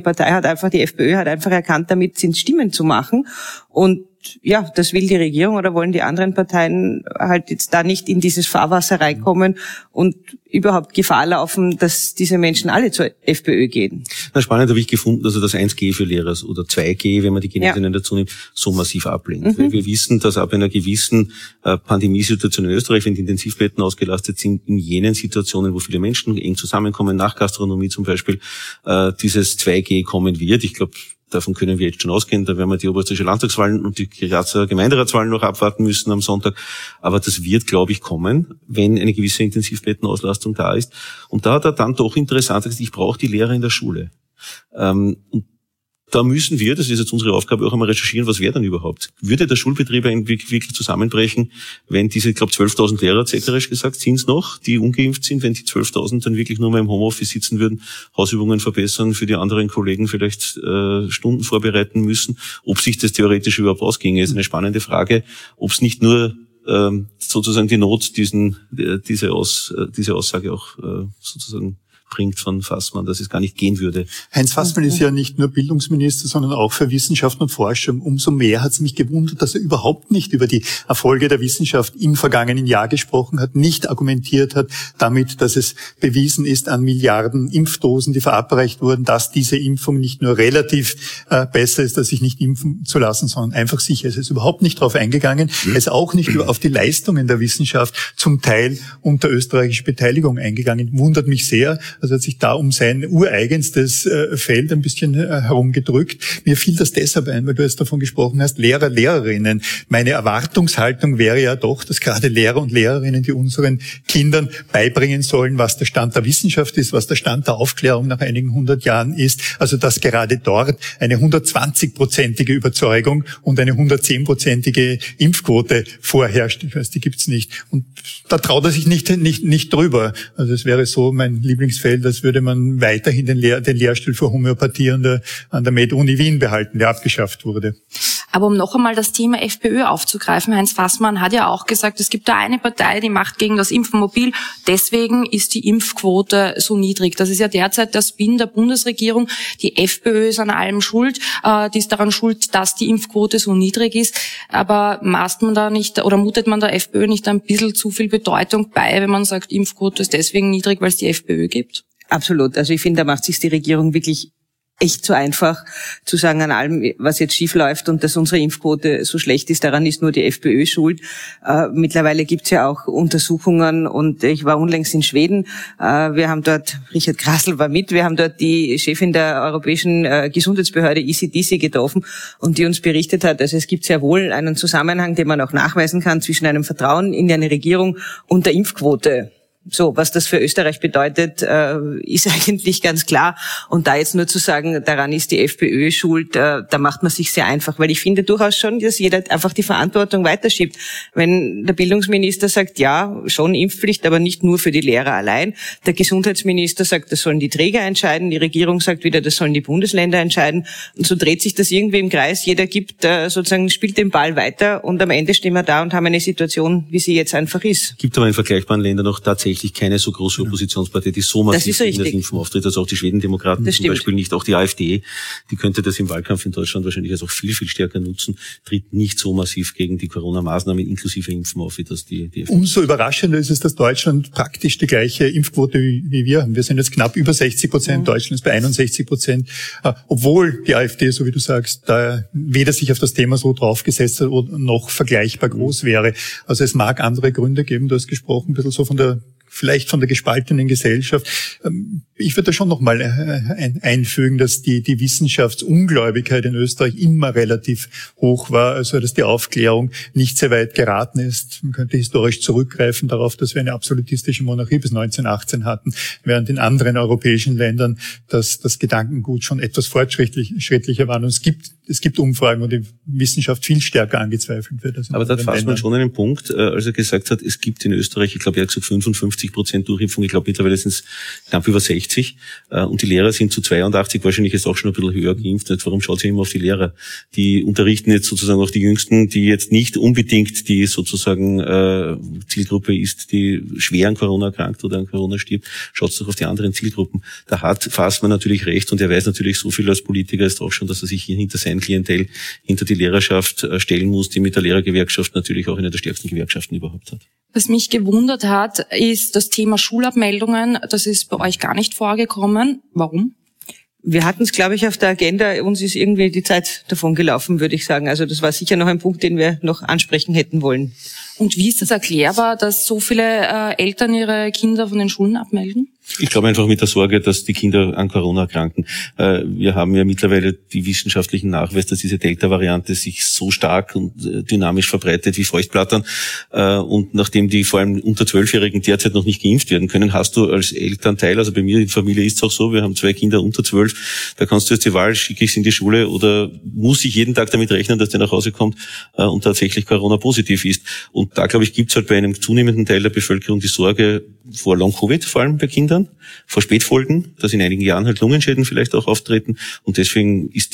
FPÖ hat einfach erkannt, damit sind Stimmen zu machen. Und ja, das will die Regierung oder wollen die anderen Parteien halt jetzt da nicht in dieses Fahrwasser reinkommen und überhaupt Gefahr laufen, dass diese Menschen alle zur FPÖ gehen. Na, spannend habe ich gefunden, dass er das 1G für Lehrer oder 2G, wenn man die Genesenen dazu nimmt, so massiv ablehnt. Weil wir wissen, dass ab einer gewissen Pandemiesituation in Österreich, wenn die Intensivbetten ausgelastet sind, in jenen Situationen, wo viele Menschen eng zusammenkommen, nach Gastronomie zum Beispiel, dieses 2G kommen wird. Ich glaube, davon können wir jetzt schon ausgehen. Da werden wir die oberösterreichische Landtagswahlen und die Grazer Gemeinderatswahlen noch abwarten müssen am Sonntag. Aber das wird, glaube ich, kommen, wenn eine gewisse Intensivbettenauslastung da ist. Und da hat er dann doch interessant gesagt, ich brauche die Lehrer in der Schule. Und da müssen wir, das ist jetzt unsere Aufgabe, auch einmal recherchieren, was wäre dann überhaupt? Würde der Schulbetrieb wirklich zusammenbrechen, wenn diese, ich glaube 12.000 Lehrer, zeterisch gesagt, sind es noch, die ungeimpft sind, wenn die 12.000 dann wirklich nur mal im Homeoffice sitzen würden, Hausübungen verbessern, für die anderen Kollegen vielleicht Stunden vorbereiten müssen, ob sich das theoretisch überhaupt ausginge, ist eine spannende Frage, ob es nicht nur sozusagen die Not diese Aussage auch sozusagen bringt von Fassmann, dass es gar nicht gehen würde. Heinz Fassmann ist ja nicht nur Bildungsminister, sondern auch für Wissenschaft und Forschung. Umso mehr hat es mich gewundert, dass er überhaupt nicht über die Erfolge der Wissenschaft im vergangenen Jahr gesprochen hat, nicht argumentiert hat damit, dass es bewiesen ist an Milliarden Impfdosen, die verabreicht wurden, dass diese Impfung nicht nur relativ besser ist, dass sich nicht impfen zu lassen, sondern einfach sicher ist. Er ist überhaupt nicht darauf eingegangen. Er ist auch nicht auf die Leistungen der Wissenschaft zum Teil unter österreichischer Beteiligung eingegangen. Wundert mich sehr. Also hat sich da um sein ureigenstes Feld ein bisschen herumgedrückt. Mir fiel das deshalb ein, weil du jetzt davon gesprochen hast, Lehrer, Lehrerinnen. Meine Erwartungshaltung wäre ja doch, dass gerade Lehrer und Lehrerinnen, die unseren Kindern beibringen sollen, was der Stand der Wissenschaft ist, was der Stand der Aufklärung nach einigen 100 Jahren ist. Also dass gerade dort eine 120-prozentige Überzeugung und eine 110-prozentige Impfquote vorherrscht. Ich weiß, die gibt's nicht. Und da traut er sich nicht drüber. Also es wäre so mein Lieblingsfeld, als würde man weiterhin den Lehrstuhl für Homöopathie an der Med-Uni Wien behalten, der abgeschafft wurde. Aber um noch einmal das Thema FPÖ aufzugreifen, Heinz Fassmann hat ja auch gesagt, es gibt da eine Partei, die macht gegen das Impfen mobil, deswegen ist die Impfquote so niedrig. Das ist ja derzeit der Spin der Bundesregierung. Die FPÖ ist an allem schuld, die ist daran schuld, dass die Impfquote so niedrig ist. Aber maßt man da nicht oder mutet man der FPÖ nicht ein bisschen zu viel Bedeutung bei, wenn man sagt, Impfquote ist deswegen niedrig, weil es die FPÖ gibt? Absolut. Also ich finde, da macht sich die Regierung wirklich echt zu einfach zu sagen, an allem, was jetzt schief läuft und dass unsere Impfquote so schlecht ist, daran ist nur die FPÖ schuld. Mittlerweile gibt's ja auch Untersuchungen und ich war unlängst in Schweden. Wir haben dort, Richard Grassl war mit, wir haben dort die Chefin der Europäischen Gesundheitsbehörde ECDC getroffen und die uns berichtet hat, also es gibt sehr wohl einen Zusammenhang, den man auch nachweisen kann zwischen einem Vertrauen in eine Regierung und der Impfquote. So, was das für Österreich bedeutet, ist eigentlich ganz klar. Und da jetzt nur zu sagen, daran ist die FPÖ schuld, da macht man sich sehr einfach, weil ich finde durchaus schon, dass jeder einfach die Verantwortung weiterschiebt. Wenn der Bildungsminister sagt, ja, schon Impfpflicht, aber nicht nur für die Lehrer allein. Der Gesundheitsminister sagt, das sollen die Träger entscheiden. Die Regierung sagt wieder, das sollen die Bundesländer entscheiden. Und so dreht sich das irgendwie im Kreis. Jeder gibt sozusagen, spielt den Ball weiter und am Ende stehen wir da und haben eine Situation, wie sie jetzt einfach ist. Gibt aber in vergleichbaren Ländern noch tatsächlich keine so große Oppositionspartei, die so massiv in das Impfen auftritt, also auch die Schwedendemokraten zum Beispiel nicht, auch die AfD, die könnte das im Wahlkampf in Deutschland wahrscheinlich also auch viel, viel stärker nutzen, tritt nicht so massiv gegen die Corona-Maßnahmen inklusive Impfen auf, wie das die FDP. Umso überraschender ist es, dass Deutschland praktisch die gleiche Impfquote wie wir haben. Wir sind jetzt knapp über 60%, Deutschland ist bei 61%, obwohl die AfD, so wie du sagst, da weder sich auf das Thema so draufgesetzt hat oder noch vergleichbar groß wäre. Also es mag andere Gründe geben, du hast gesprochen, ein bisschen so vielleicht von der gespaltenen Gesellschaft. Ich würde da schon noch mal einfügen, dass die Wissenschaftsungläubigkeit in Österreich immer relativ hoch war, also dass die Aufklärung nicht sehr weit geraten ist. Man könnte historisch zurückgreifen darauf, dass wir eine absolutistische Monarchie bis 1918 hatten, während in anderen europäischen Ländern das Gedankengut schon etwas fortschrittlicher war. Und es gibt Umfragen, wo die Wissenschaft viel stärker angezweifelt wird. Aber da fasst man schon einen Punkt, als er gesagt hat, es gibt in Österreich, ich glaube, er hat gesagt 55% Durchimpfung, ich glaube mittlerweile sind es knapp über 60 und die Lehrer sind zu 82 wahrscheinlich jetzt auch schon ein bisschen höher geimpft. Warum schaut sie immer auf die Lehrer? Die unterrichten jetzt sozusagen auch die Jüngsten, die jetzt nicht unbedingt die sozusagen Zielgruppe ist, die schwer an Corona erkrankt oder an Corona stirbt. Schaut doch auf die anderen Zielgruppen. Da hat Fassmann natürlich recht und er weiß natürlich so viel als Politiker ist auch schon, dass er sich hier hinter sein Klientel, hinter die Lehrerschaft stellen muss, die mit der Lehrergewerkschaft natürlich auch eine der stärksten Gewerkschaften überhaupt hat. Was mich gewundert hat, ist das Thema Schulabmeldungen. Das ist bei euch gar nicht vorgekommen. Warum? Wir hatten es, glaube ich, auf der Agenda. Uns ist irgendwie die Zeit davon gelaufen, würde ich sagen. Also das war sicher noch ein Punkt, den wir noch ansprechen hätten wollen. Und wie ist das erklärbar, dass so viele Eltern ihre Kinder von den Schulen abmelden? Ich glaube einfach mit der Sorge, dass die Kinder an Corona erkranken. Wir haben ja mittlerweile die wissenschaftlichen Nachweis, dass diese Delta-Variante sich so stark und dynamisch verbreitet wie Feuchtblattern. Und nachdem die vor allem unter 12-Jährigen derzeit noch nicht geimpft werden können, hast du als Elternteil, also bei mir in der Familie ist es auch so, wir haben 2 Kinder unter 12, da kannst du jetzt die Wahl, schicke ich sie in die Schule oder muss ich jeden Tag damit rechnen, dass der nach Hause kommt und tatsächlich Corona positiv ist. Und da, glaube ich, gibt es halt bei einem zunehmenden Teil der Bevölkerung die Sorge vor Long-Covid, vor allem bei Kindern, vor Spätfolgen, dass in einigen Jahren halt Lungenschäden vielleicht auch auftreten. Und deswegen ist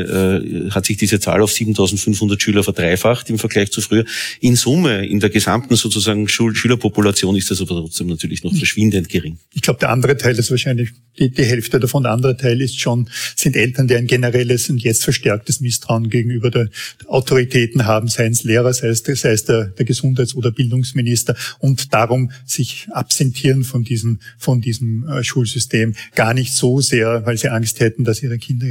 hat sich diese Zahl auf 7.500 Schüler verdreifacht im Vergleich zu früher. In Summe, in der gesamten sozusagen Schülerpopulation ist das aber trotzdem natürlich noch verschwindend gering. Ich glaube, der andere Teil ist wahrscheinlich die Hälfte davon. Der andere Teil sind Eltern, die ein generelles und jetzt verstärktes Misstrauen gegenüber der Autoritäten haben, seien es Lehrer, sei es der Gesundheits- oder Bildungsminister, und darum sich absentieren von diesem Schulsystem gar nicht so sehr, weil sie Angst hätten, dass ihre Kinder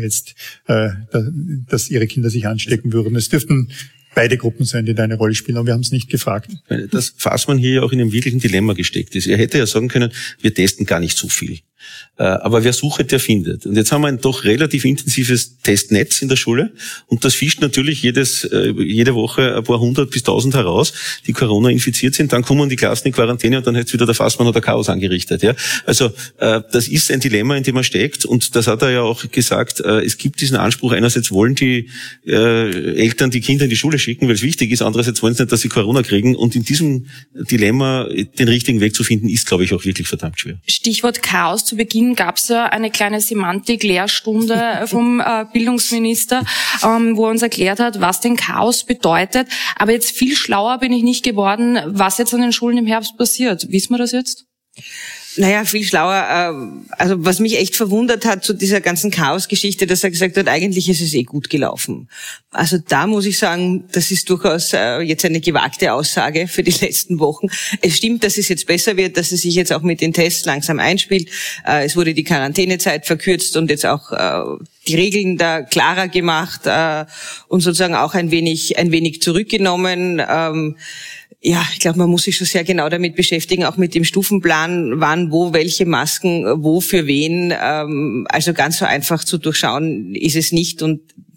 sich anstecken würden. Es dürften beide Gruppen sein, die da eine Rolle spielen, aber wir haben es nicht gefragt. Das Fassmann hier ja auch in einem wirklichen Dilemma gesteckt ist. Er hätte ja sagen können, wir testen gar nicht so viel. Aber wer sucht, der findet. Und jetzt haben wir ein doch relativ intensives Testnetz in der Schule und das fischt natürlich jede Woche ein paar 100 bis 1000 heraus, die Corona infiziert sind. Dann kommen die Klassen in Quarantäne und dann hat wieder der Fassmann oder Chaos angerichtet. Ja? Also das ist ein Dilemma, in dem er steckt und das hat er ja auch gesagt. Es gibt diesen Anspruch, einerseits wollen die Eltern die Kinder in die Schule schicken, weil es wichtig ist, andererseits wollen sie nicht, dass sie Corona kriegen und in diesem Dilemma den richtigen Weg zu finden, ist, glaube ich, auch wirklich verdammt schwer. Stichwort Chaos. Zu Beginn gab es ja eine kleine Semantik-Lehrstunde vom Bildungsminister, wo er uns erklärt hat, was denn Chaos bedeutet. Aber jetzt viel schlauer bin ich nicht geworden, was jetzt an den Schulen im Herbst passiert. Wissen wir das jetzt? Naja, viel schlauer. Also was mich echt verwundert hat zu dieser ganzen Chaos-Geschichte, dass er gesagt hat, eigentlich ist es gut gelaufen. Also da muss ich sagen, das ist durchaus jetzt eine gewagte Aussage für die letzten Wochen. Es stimmt, dass es jetzt besser wird, dass es sich jetzt auch mit den Tests langsam einspielt. Es wurde die Quarantänezeit verkürzt und jetzt auch die Regeln da klarer gemacht und sozusagen auch ein wenig zurückgenommen. Ja, ich glaube, man muss sich schon sehr genau damit beschäftigen, auch mit dem Stufenplan, wann, wo, welche Masken, wo, für wen. Also ganz so einfach zu durchschauen ist es nicht. Und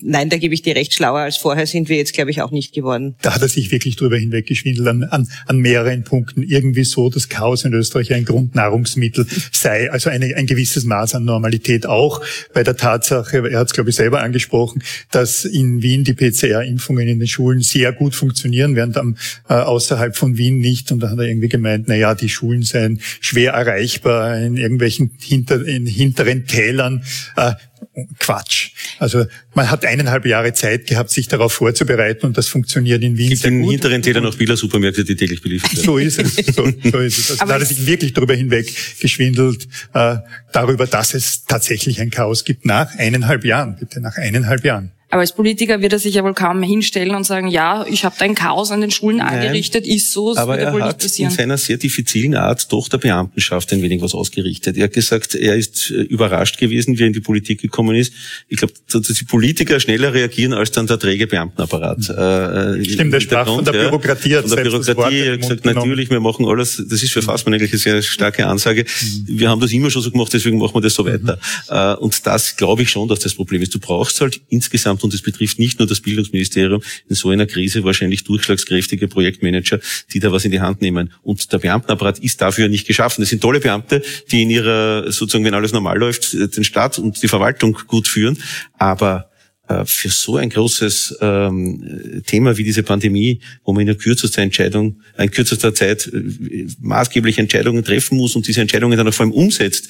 nein, da gebe ich dir recht, schlauer als vorher sind wir jetzt, glaube ich, auch nicht geworden. Da hat er sich wirklich drüber hinweggeschwindelt an mehreren Punkten. Irgendwie so, dass Chaos in Österreich ein Grundnahrungsmittel sei, also ein gewisses Maß an Normalität auch. Bei der Tatsache, er hat es, glaube ich, selber angesprochen, dass in Wien die PCR-Impfungen in den Schulen sehr gut funktionieren, während außerhalb von Wien nicht. Und da hat er irgendwie gemeint, die Schulen seien schwer erreichbar in irgendwelchen hinteren Tälern. Quatsch. Also man hat 1,5 Jahre Zeit gehabt, sich darauf vorzubereiten und das funktioniert in Wien sehr gut. In hinteren Tälern noch Billa-Supermärkte, die täglich beliefert werden. So ist es. So ist es. Also da hat er sich wirklich drüber hinweggeschwindelt, darüber, dass es tatsächlich ein Chaos gibt nach 1,5 Jahren. Bitte, nach 1,5 Jahren. Aber als Politiker wird er sich ja wohl kaum hinstellen und sagen, ja, ich habe da ein Chaos an den Schulen angerichtet, ist so, das wird ja wohl nicht passieren. Aber er hat in seiner sehr diffizilen Art doch der Beamtenschaft ein wenig was ausgerichtet. Er hat gesagt, er ist überrascht gewesen, wie er in die Politik gekommen ist. Ich glaube, dass die Politiker schneller reagieren als dann der träge Beamtenapparat. Stimmt, der sprach von der Bürokratie. Von der Bürokratie, er hat gesagt, natürlich, wir machen alles, das ist für Fassmann eigentlich eine sehr starke Ansage. Wir haben das immer schon so gemacht, deswegen machen wir das so weiter. Und das glaube ich schon, dass das Problem ist. Du brauchst halt insgesamt, und es betrifft nicht nur das Bildungsministerium, in so einer Krise wahrscheinlich durchschlagskräftige Projektmanager, die da was in die Hand nehmen. Und der Beamtenapparat ist dafür nicht geschaffen. Das sind tolle Beamte, die in ihrer, sozusagen, wenn alles normal läuft, den Staat und die Verwaltung gut führen. Aber für so ein großes Thema wie diese Pandemie, wo man in kürzester Zeit maßgebliche Entscheidungen treffen muss und diese Entscheidungen dann auch vor allem umsetzt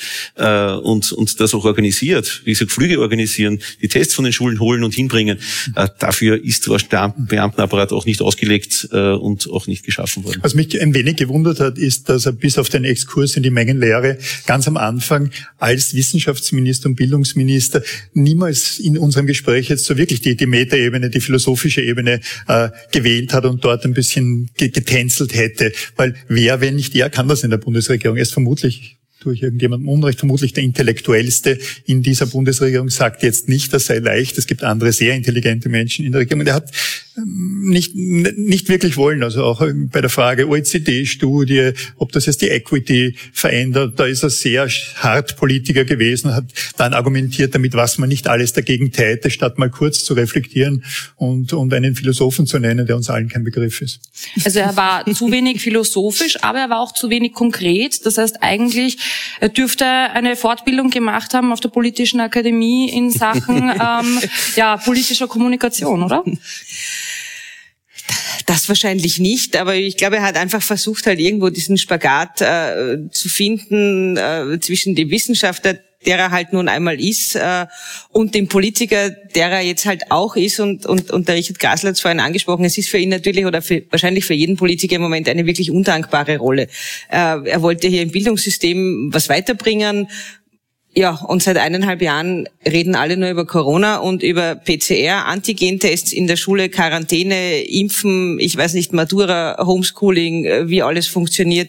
und das auch organisiert, wie gesagt, Flüge organisieren, die Tests von den Schulen holen und hinbringen, dafür ist der Beamtenapparat auch nicht ausgelegt und auch nicht geschaffen worden. Was mich ein wenig gewundert hat, ist, dass er bis auf den Exkurs in die Mengenlehre ganz am Anfang als Wissenschaftsminister und Bildungsminister niemals in unserem Gespräch jetzt so wirklich die Metaebene, die philosophische Ebene gewählt hat und dort ein bisschen getänzelt hätte. Weil wer, wenn nicht er, kann das in der Bundesregierung? Er ist vermutlich durch irgendjemandem Unrecht, vermutlich der Intellektuellste in dieser Bundesregierung, sagt jetzt nicht, das sei leicht. Es gibt andere sehr intelligente Menschen in der Regierung. Und er hat nicht wirklich wollen. Also auch bei der Frage OECD-Studie, ob das jetzt die Equity verändert, da ist er sehr hart Politiker gewesen, hat dann argumentiert damit, was man nicht alles dagegen täte, statt mal kurz zu reflektieren und einen Philosophen zu nennen, der uns allen kein Begriff ist. Also er war zu wenig philosophisch, aber er war auch zu wenig konkret. Das heißt eigentlich, er dürfte eine Fortbildung gemacht haben auf der Politischen Akademie in Sachen politischer Kommunikation, oder? Das wahrscheinlich nicht, aber ich glaube, er hat einfach versucht, halt irgendwo diesen Spagat zu finden zwischen dem Wissenschaftler, der er halt nun einmal ist, und dem Politiker, der er jetzt halt auch ist. Und der Richard Grasl hat es vorhin angesprochen, es ist für ihn natürlich oder wahrscheinlich für jeden Politiker im Moment eine wirklich undankbare Rolle. Er wollte hier im Bildungssystem was weiterbringen. Ja, und seit 1,5 Jahren reden alle nur über Corona und über PCR, Antigentests in der Schule, Quarantäne, Impfen, ich weiß nicht, Matura, Homeschooling, wie alles funktioniert.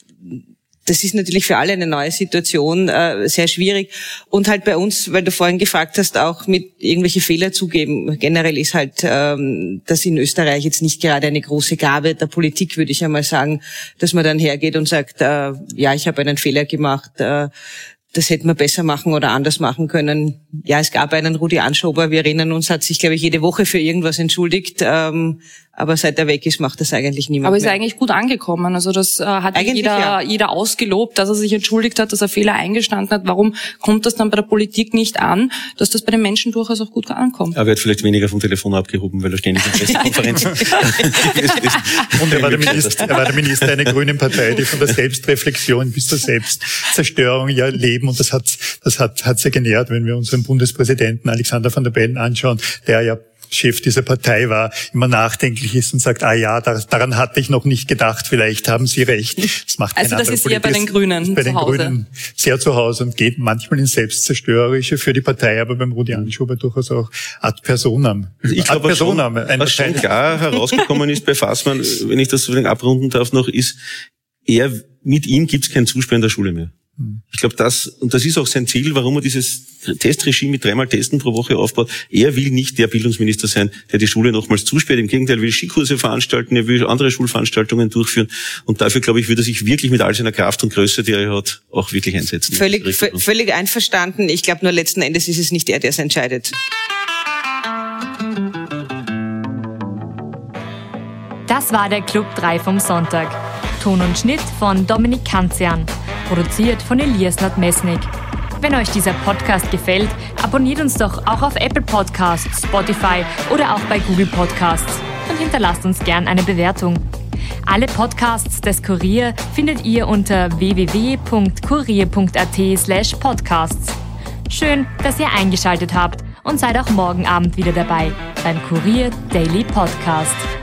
Das ist natürlich für alle eine neue Situation, sehr schwierig. Und halt bei uns, weil du vorhin gefragt hast, auch mit irgendwelche Fehler zugeben. Generell ist halt das in Österreich jetzt nicht gerade eine große Gabe der Politik, würde ich einmal sagen, dass man dann hergeht und sagt, ich habe einen Fehler gemacht, das hätten wir besser machen oder anders machen können. Ja, es gab einen Rudi Anschober, wir erinnern uns, hat sich, glaube ich, jede Woche für irgendwas entschuldigt. Aber seit er weg ist, macht das eigentlich niemand mehr. Aber ist eigentlich gut angekommen. Also das hat jeder ausgelobt, dass er sich entschuldigt hat, dass er Fehler eingestanden hat. Warum kommt das dann bei der Politik nicht an, dass das bei den Menschen durchaus auch gut ankommt? Er wird vielleicht weniger vom Telefon abgehoben, weil er ständig in Pressekonferenzen gewesen ist. Und er war der Minister einer grünen Partei, die von der Selbstreflexion bis zur Selbstzerstörung leben. Und das hat's ja genährt, wenn wir unseren Bundespräsidenten Alexander Van der Bellen anschauen, der ja Chef dieser Partei war, immer nachdenklich ist und sagt, daran hatte ich noch nicht gedacht, vielleicht haben Sie recht. Das macht kein anderer Politiker. Also das ist eher bei den Grünen bei den Grünen sehr zu Hause und geht manchmal ins Selbstzerstörerische für die Partei, aber beim Rudi Anschober durchaus auch ad personam. Ich glaube, was schon klar herausgekommen ist bei Fassmann, wenn ich das so abrunden darf noch, ist, mit ihm gibt's kein Zusperren der Schule mehr. Ich glaube, das ist auch sein Ziel, warum er dieses Testregime mit 3-mal Testen pro Woche aufbaut. Er will nicht der Bildungsminister sein, der die Schule nochmals zusperrt. Im Gegenteil, er will Skikurse veranstalten, er will andere Schulveranstaltungen durchführen. Und dafür, glaube ich, würde er sich wirklich mit all seiner Kraft und Größe, die er hat, auch wirklich einsetzen. Völlig einverstanden. Ich glaube nur letzten Endes ist es nicht er, der es entscheidet. Das war der Club 3 vom Sonntag. Ton und Schnitt von Dominik Kanzian. Produziert von Elias Nadmesnik. Wenn euch dieser Podcast gefällt, abonniert uns doch auch auf Apple Podcasts, Spotify oder auch bei Google Podcasts und hinterlasst uns gern eine Bewertung. Alle Podcasts des Kurier findet ihr unter www.kurier.at/podcasts. Schön, dass ihr eingeschaltet habt und seid auch morgen Abend wieder dabei beim Kurier Daily Podcast.